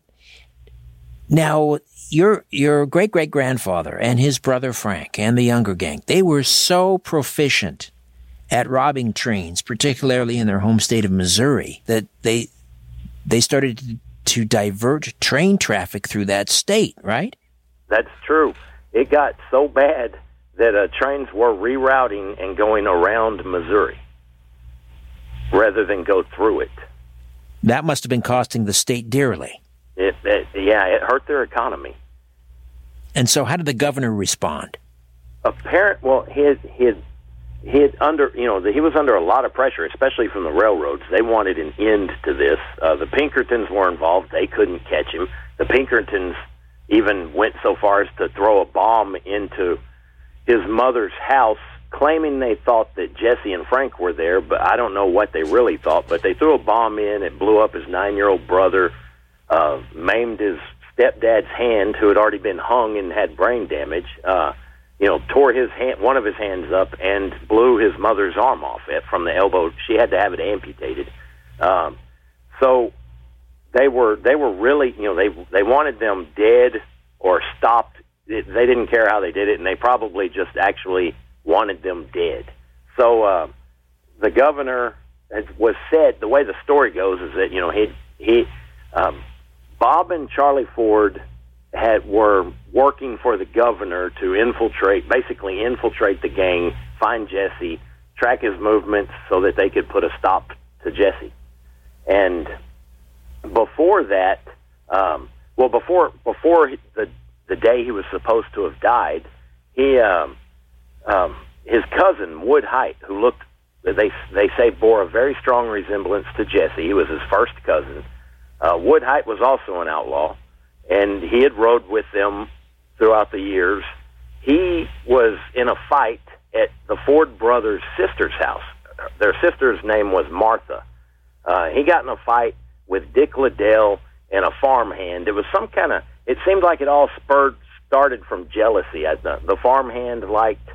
Now, your great-great-grandfather and his brother Frank and the Younger gang, they were so proficient at robbing trains, particularly in their home state of Missouri, that they started to divert train traffic through that state, right? That's true. It got so bad that trains were rerouting and going around Missouri rather than go through it. That must have been costing the state dearly. It hurt their economy. And so, how did the governor respond? He was under a lot of pressure, especially from the railroads. They wanted an end to this. The Pinkertons were involved. They couldn't catch him. The Pinkertons even went so far as to throw a bomb into his mother's house, claiming they thought that Jesse and Frank were there, but I don't know what they really thought. But they threw a bomb in. It blew up his 9-year-old brother, maimed his stepdad's hand, who had already been hung and had brain damage, tore one of his hands up and blew his mother's arm off from the elbow. She had to have it amputated. So they were really, they wanted them dead or stopped. They didn't care how they did it, and they probably just actually wanted them dead. So the governor was said, the way the story goes is that, Bob and Charlie Ford were working for the governor to infiltrate the gang, find Jesse, track his movements so that they could put a stop to Jesse. And before that, before the day he was supposed to have died, his cousin Wood Height, who they say bore a very strong resemblance to Jesse. He was his first cousin. Wood Height was also an outlaw, and he had rode with them throughout the years. He was in a fight at the Ford brothers' sister's house. Their sister's name was Martha. He got in a fight with Dick Liddell and a farmhand. It was it seemed like it all started from jealousy. The farmhand liked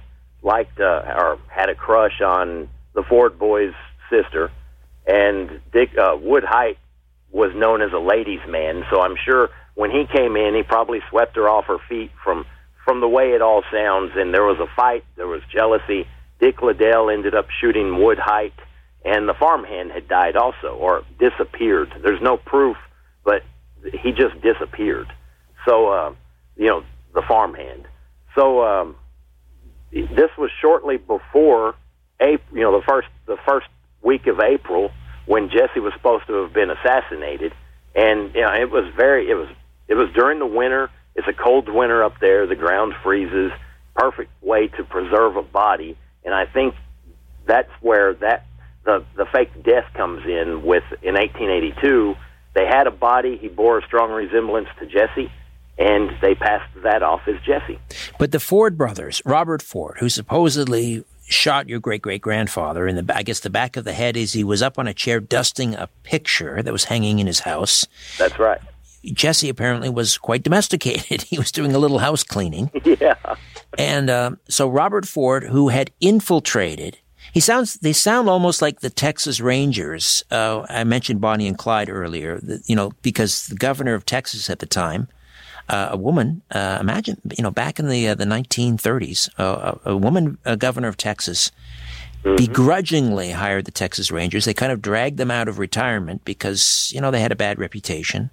or had a crush on the Ford boys' sister, and Dick Wood Height was known as a ladies' man, so I'm sure when he came in, he probably swept her off her feet from the way it all sounds, and there was a fight, there was jealousy. Dick Liddell ended up shooting Wood Height, and the farmhand had died also, or disappeared. There's no proof, but he just disappeared. So, the farmhand. So, this was shortly before April, the first week of April, when Jesse was supposed to have been assassinated, and it was during the winter. It's a cold winter up there. The ground freezes. Perfect way to preserve a body, and I think that's where the fake death comes in. In 1882, they had a body. He bore a strong resemblance to Jesse, and they passed that off as Jesse. But the Ford brothers, Robert Ford, who supposedly shot your great-great-grandfather in the back of the head as he was up on a chair dusting a picture that was hanging in his house. That's right. Jesse apparently was quite domesticated. He was doing a little house cleaning. Yeah. And so Robert Ford, who had infiltrated, they sound almost like the Texas Rangers. I mentioned Bonnie and Clyde earlier, because the governor of Texas at the time, a woman, imagine, back in the 1930s, a woman, governor of Texas, begrudgingly hired the Texas Rangers. They kind of dragged them out of retirement because, they had a bad reputation,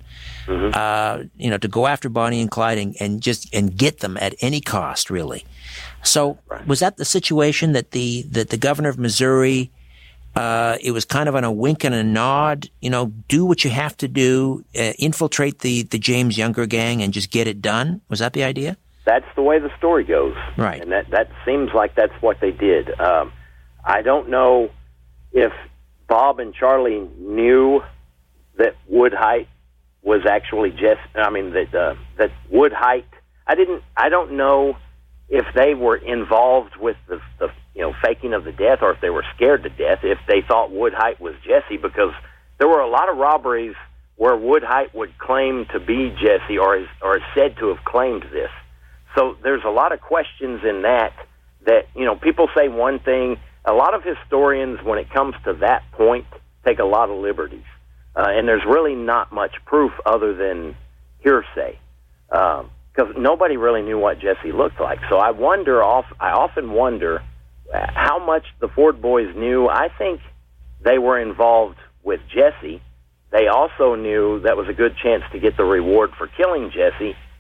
to go after Bonnie and Clyde and get them at any cost, really. So was that the situation that the governor of Missouri, it was kind of on a wink and a nod, do what you have to do, infiltrate the James Younger gang and just get it done? Was that the idea? That's the way the story goes. Right. And that seems like that's what they did. I don't know if Bob and Charlie knew that Wood Height was actually that Wood Height. I don't know if they were involved with the faking of the death, or if they were scared to death, if they thought Wood Height was Jesse, because there were a lot of robberies where Wood Height would claim to be Jesse, or is said to have claimed this. So there's a lot of questions in that people say one thing. A lot of historians, when it comes to that point, take a lot of liberties. And there's really not much proof other than hearsay. Because nobody really knew what Jesse looked like. So I often wonder how much the Ford boys knew. I think they were involved with Jesse. They also knew that was a good chance to get the reward for killing Jesse,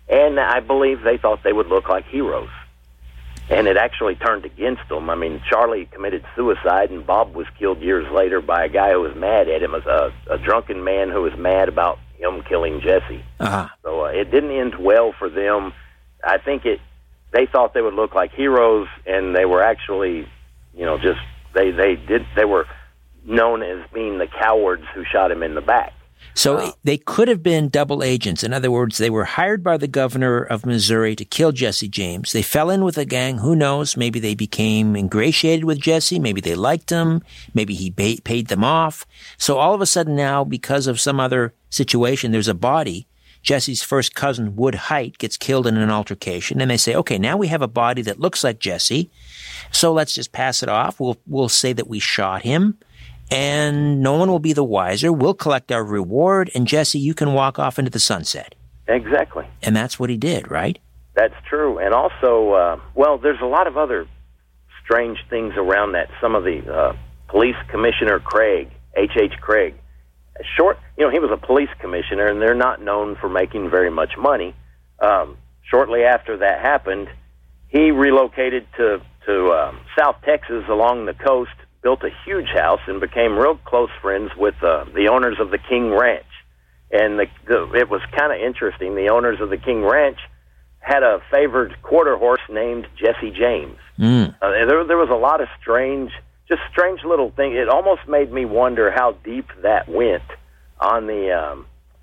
And I believe they thought they would look like heroes. And it actually turned against them. I mean, Charlie committed suicide, and Bob was killed years later by a guy who was mad at him, a drunken man who was mad about him killing Jesse. Uh-huh. So it didn't end well for them. I think they thought they would look like heroes, and they were actually, just they were known as being the cowards who shot him in the back. So they could have been double agents. In other words, they were hired by the governor of Missouri to kill Jesse James. They fell in with a gang. Who knows? Maybe they became ingratiated with Jesse. Maybe they liked him. Maybe he paid them off. So all of a sudden now, because of some other situation, there's a body. Jesse's first cousin, Wood Height, gets killed in an altercation. And they say, okay, now we have a body that looks like Jesse. So let's just pass it off. We'll say that we shot him. And no one will be the wiser. We'll collect our reward, and Jesse, you can walk off into the sunset. Exactly. And that's what he did, right? That's true. And also, there's a lot of other strange things around that. Some of the police commissioner Craig, H.H. Craig, he was a police commissioner, and they're not known for making very much money. Shortly after that happened, he relocated to South Texas along the coast, built a huge house, and became real close friends with the owners of the King Ranch. And it was kind of interesting. The owners of the King Ranch had a favored quarter horse named Jesse James. There was a lot of strange little things. It almost made me wonder how deep that went on the,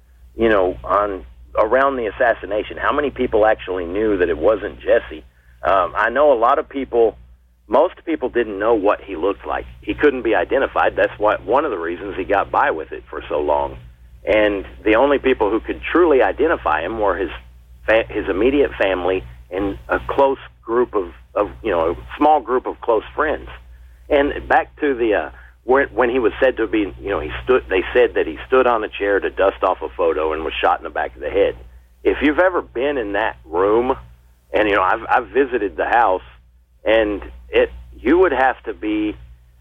around the assassination. How many people actually knew that it wasn't Jesse? I know a lot of people. Most people didn't know what he looked like. He couldn't be identified. That's one of the reasons he got by with it for so long. And the only people who could truly identify him were his immediate family and a close group of a small group of close friends. And back to the when he was said to be, they said that he stood on a chair to dust off a photo and was shot in the back of the head. If you've ever been in that room, and I've visited the house. And you would have to be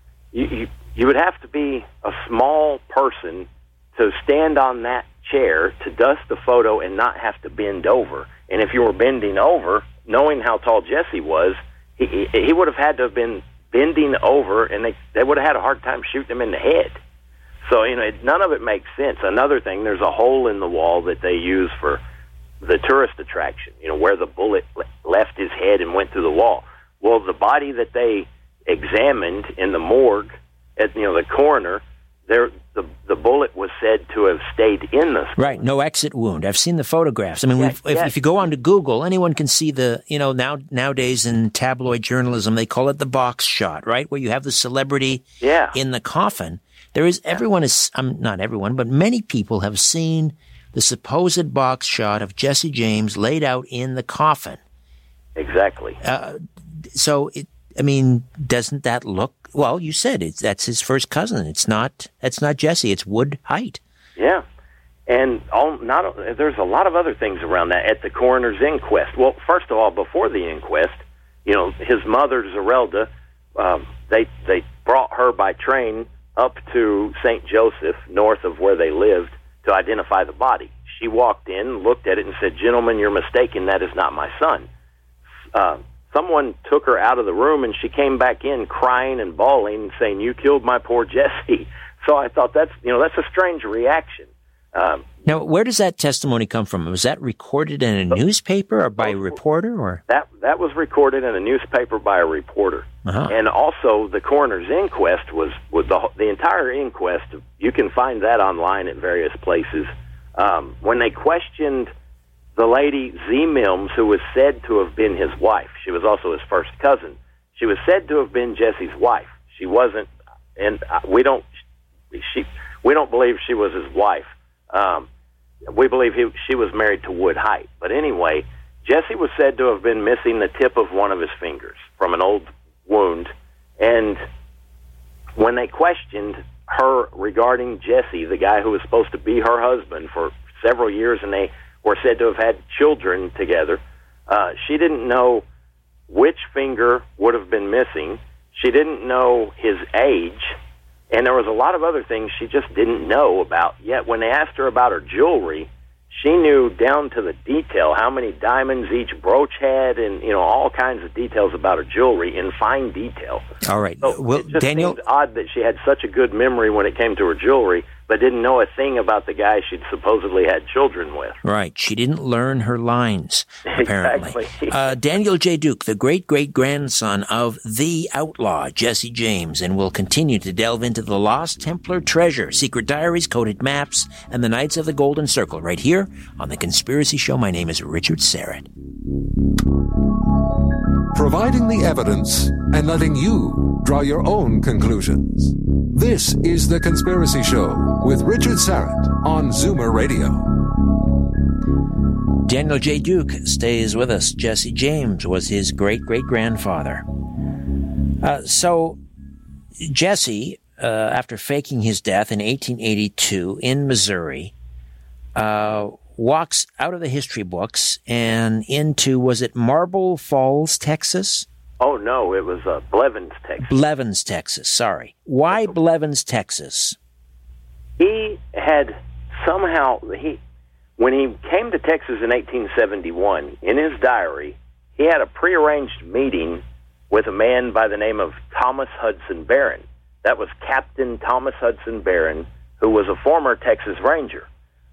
a small person to stand on that chair to dust the photo and not have to bend over. And if you were bending over, knowing how tall Jesse was, he would have had to have been bending over, and they would have had a hard time shooting him in the head. So none of it makes sense. Another thing, there's a hole in the wall that they use for the tourist attraction. Where the bullet left his head and went through the wall. Well, the body that they examined in the morgue at the coroner, the bullet was said to have stayed in the skull. Right, no exit wound. I've seen the photographs. I mean, if you go onto Google, anyone can see nowadays in tabloid journalism they call it the box shot, right, where you have the celebrity in the coffin. Not everyone, but many people have seen the supposed box shot of Jesse James laid out in the coffin. Exactly. Doesn't that look? Well, you said that's his first cousin. That's not Jesse. It's Wood Height. Yeah, and there's a lot of other things around that at the coroner's inquest. Well, first of all, before the inquest, his mother Zerelda, they brought her by train up to St. Joseph, north of where they lived, to identify the body. She walked in, looked at it, and said, "Gentlemen, you're mistaken. That is not my son." Someone took her out of the room, and she came back in crying and bawling, saying, "You killed my poor Jesse." So I thought that's a strange reaction. Now, where does that testimony come from? Was that recorded in a newspaper or by a reporter? Or that was recorded in a newspaper by a reporter. Uh-huh. And also the coroner's inquest was the entire inquest. You can find that online at various places. When they questioned the lady Z. Mims, who was said to have been his wife. She was also his first cousin. She was said to have been Jesse's wife. She wasn't, and we don't believe she was his wife. We believe she was married to Wood Height. But anyway, Jesse was said to have been missing the tip of one of his fingers from an old wound. And when they questioned her regarding Jesse, the guy who was supposed to be her husband for several years, and they were said to have had children together, she didn't know which finger would have been missing. She didn't know his age, and there was a lot of other things she just didn't know about. Yet when they asked her about her jewelry, she knew down to the detail how many diamonds each brooch had, and all kinds of details about her jewelry in fine detail. All right. So well, it just Daniel, seems odd that she had such a good memory when it came to her jewelry, but didn't know a thing about the guy she'd supposedly had children with. Right. She didn't learn her lines, apparently. Exactly. Daniel J. Duke, the great-great-grandson of the outlaw Jesse James, and will continue to delve into the Lost Templar treasure, secret diaries, coded maps, and the Knights of the Golden Circle right here on The Conspiracy Show. My name is Richard Syrett. Providing the evidence and letting you draw your own conclusions. This is The Conspiracy Show with Richard Syrett on Zoomer Radio. Daniel J. Duke stays with us. Jesse James was his great-great-grandfather. So Jesse, after faking his death in 1882 in Missouri, walks out of the history books and into, was it Marble Falls, Texas? Oh, no, it was Blevins, Texas. Blevins, Texas, sorry. Why Blevins, Texas? He had somehow, when he came to Texas in 1871, in his diary, he had a prearranged meeting with a man by the name of Thomas Hudson Barron. That was Captain Thomas Hudson Barron, who was a former Texas Ranger.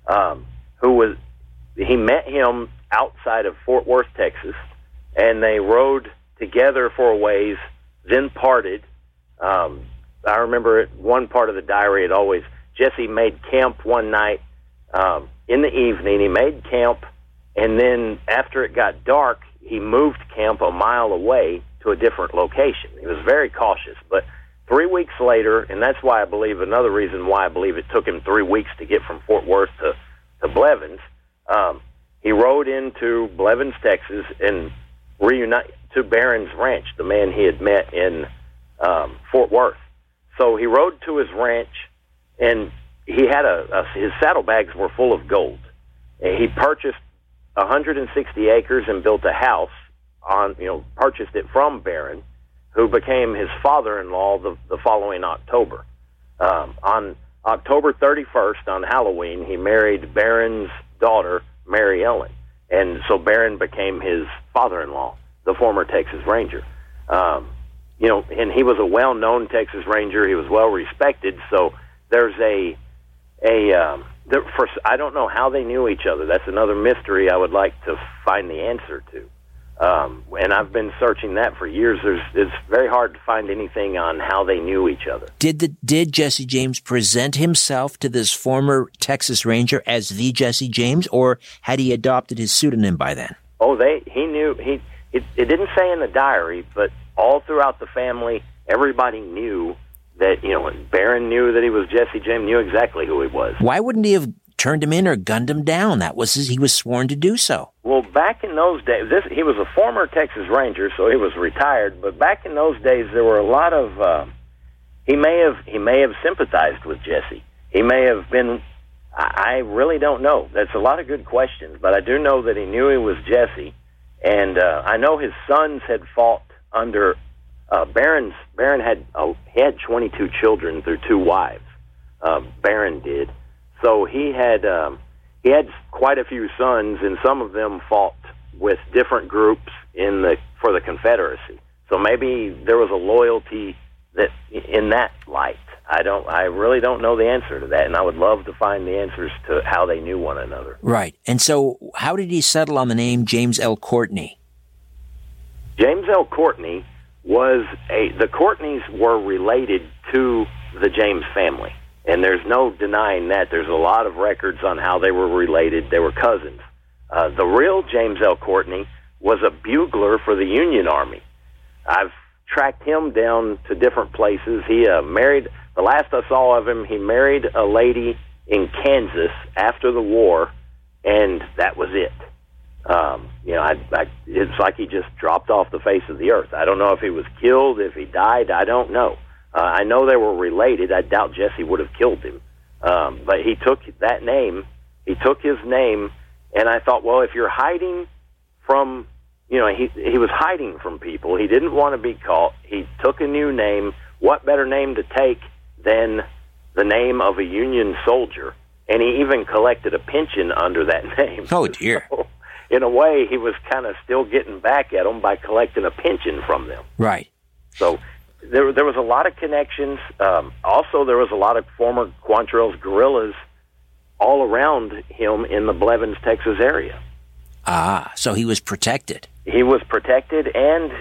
He met him outside of Fort Worth, Texas, and they rode together for a ways, then parted. I remember one part of the diary, Jesse made camp one night in the evening. He made camp, and then after it got dark, he moved camp a mile away to a different location. He was very cautious, but 3 weeks later, and that's why another reason why I believe it took him 3 weeks to get from Fort Worth to Blevins, he rode into Blevins, Texas, and reunited to Barron's ranch, the man he had met in Fort Worth. So he rode to his ranch, and he had his saddlebags were full of gold. And he purchased 160 acres and built a house purchased it from Barron, who became his father-in-law the following October. On October 31st, on Halloween, he married Barron's daughter, Mary Ellen. And so Barron became his father-in-law, the former Texas Ranger. And he was a well-known Texas Ranger. He was well-respected. So there's I don't know how they knew each other. That's another mystery I would like to find the answer to. And I've been searching that for years. It's very hard to find anything on how they knew each other. Did Jesse James present himself to this former Texas Ranger as the Jesse James, or had he adopted his pseudonym by then? Oh, he knew. It didn't say in the diary, but all throughout the family, everybody knew that, Barron knew that he was Jesse James, knew exactly who he was. Why wouldn't he have turned him in or gunned him down? He was sworn to do so. Well, back in those days, he was a former Texas Ranger, so he was retired. But back in those days, there were a lot of. He may have sympathized with Jesse. He may have been. I really don't know. That's a lot of good questions, but I do know that he knew he was Jesse, and I know his sons had fought under Barron. Barron had 22 children through 2 wives. Barron did. So he had quite a few sons, and some of them fought with different groups for the Confederacy. So maybe there was a loyalty that in that light. I really don't know the answer to that, and I would love to find the answers to how they knew one another. Right. And so how did he settle on the name James L. Courtney? James L. Courtney the Courtneys were related to the James family. And there's no denying that. There's a lot of records on how they were related. They were cousins. The real James L. Courtney was a bugler for the Union Army. I've tracked him down to different places. He married, the last I saw of him, he married a lady in Kansas after the war, and that was it. It's like he just dropped off the face of the earth. I don't know if he was killed, if he died, I don't know. I know they were related. I doubt Jesse would have killed him. But he took that name, he took his name, and I thought, well, if you're hiding from, he was hiding from people. He didn't want to be caught. He took a new name. What better name to take than the name of a Union soldier? and he even collected a pension under that name. Oh, dear. So, in a way, he was kind of still getting back at them by collecting a pension from them. Right. So there was a lot of connections. Also, there was a lot of former Quantrill's guerrillas all around him in the Blevins, Texas area. Ah, so he was protected. He was protected, and,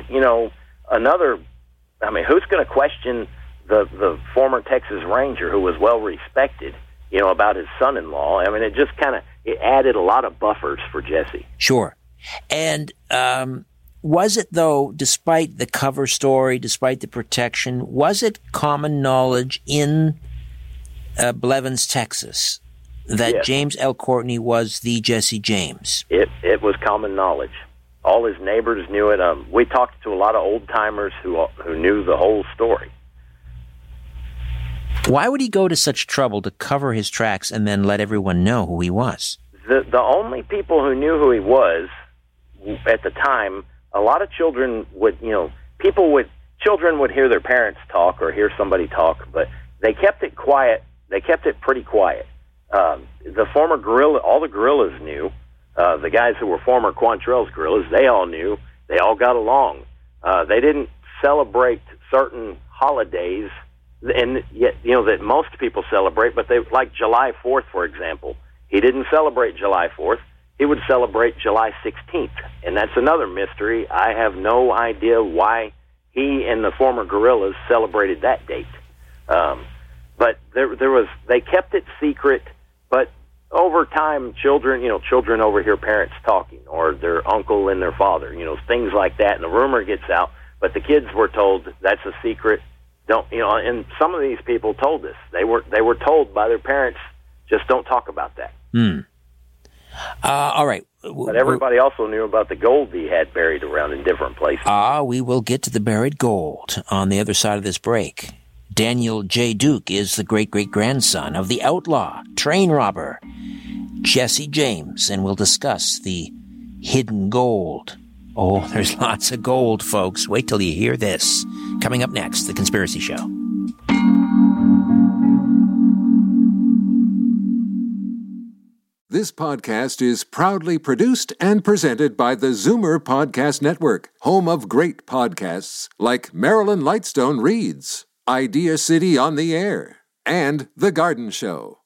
who's going to question the former Texas Ranger who was well respected, about his son-in-law? I mean, it just it added a lot of buffers for Jesse. Sure. And was it, though, despite the cover story, despite the protection, was it common knowledge in Blevins, Texas, that Yes. James L. Courtney was the Jesse James? It was common knowledge. All his neighbors knew it. We talked to a lot of old-timers who knew the whole story. Why would he go to such trouble to cover his tracks and then let everyone know who he was? The only people who knew who he was at the time, a lot of children children would hear their parents talk or hear somebody talk, but they kept it quiet. They kept it pretty quiet. The former guerrilla, all the guerrillas knew. The guys who were former Quantrill's guerrillas, they all knew. They all got along. They didn't celebrate certain holidays, and yet that most people celebrate. But they, like July 4th, for example, he didn't celebrate July 4th. He would celebrate July 16th, and that's another mystery. I have no idea why he and the former guerrillas celebrated that date. But they kept it secret. But over time, children overhear parents talking, or their uncle and their father, things like that, and the rumor gets out. But the kids were told that's a secret. And some of these people told us they were told by their parents, just don't talk about that. All right. But everybody also knew about the gold he had buried around in different places. We will get to the buried gold on the other side of this break. Daniel J. Duke is the great-great-grandson of the outlaw, train robber, Jesse James, and we'll discuss the hidden gold. Oh, there's lots of gold, folks. Wait till you hear this. Coming up next, The Conspiracy Show. This podcast is proudly produced and presented by the Zoomer Podcast Network, home of great podcasts like Marilyn Lightstone Reads, Idea City on the Air, and The Garden Show.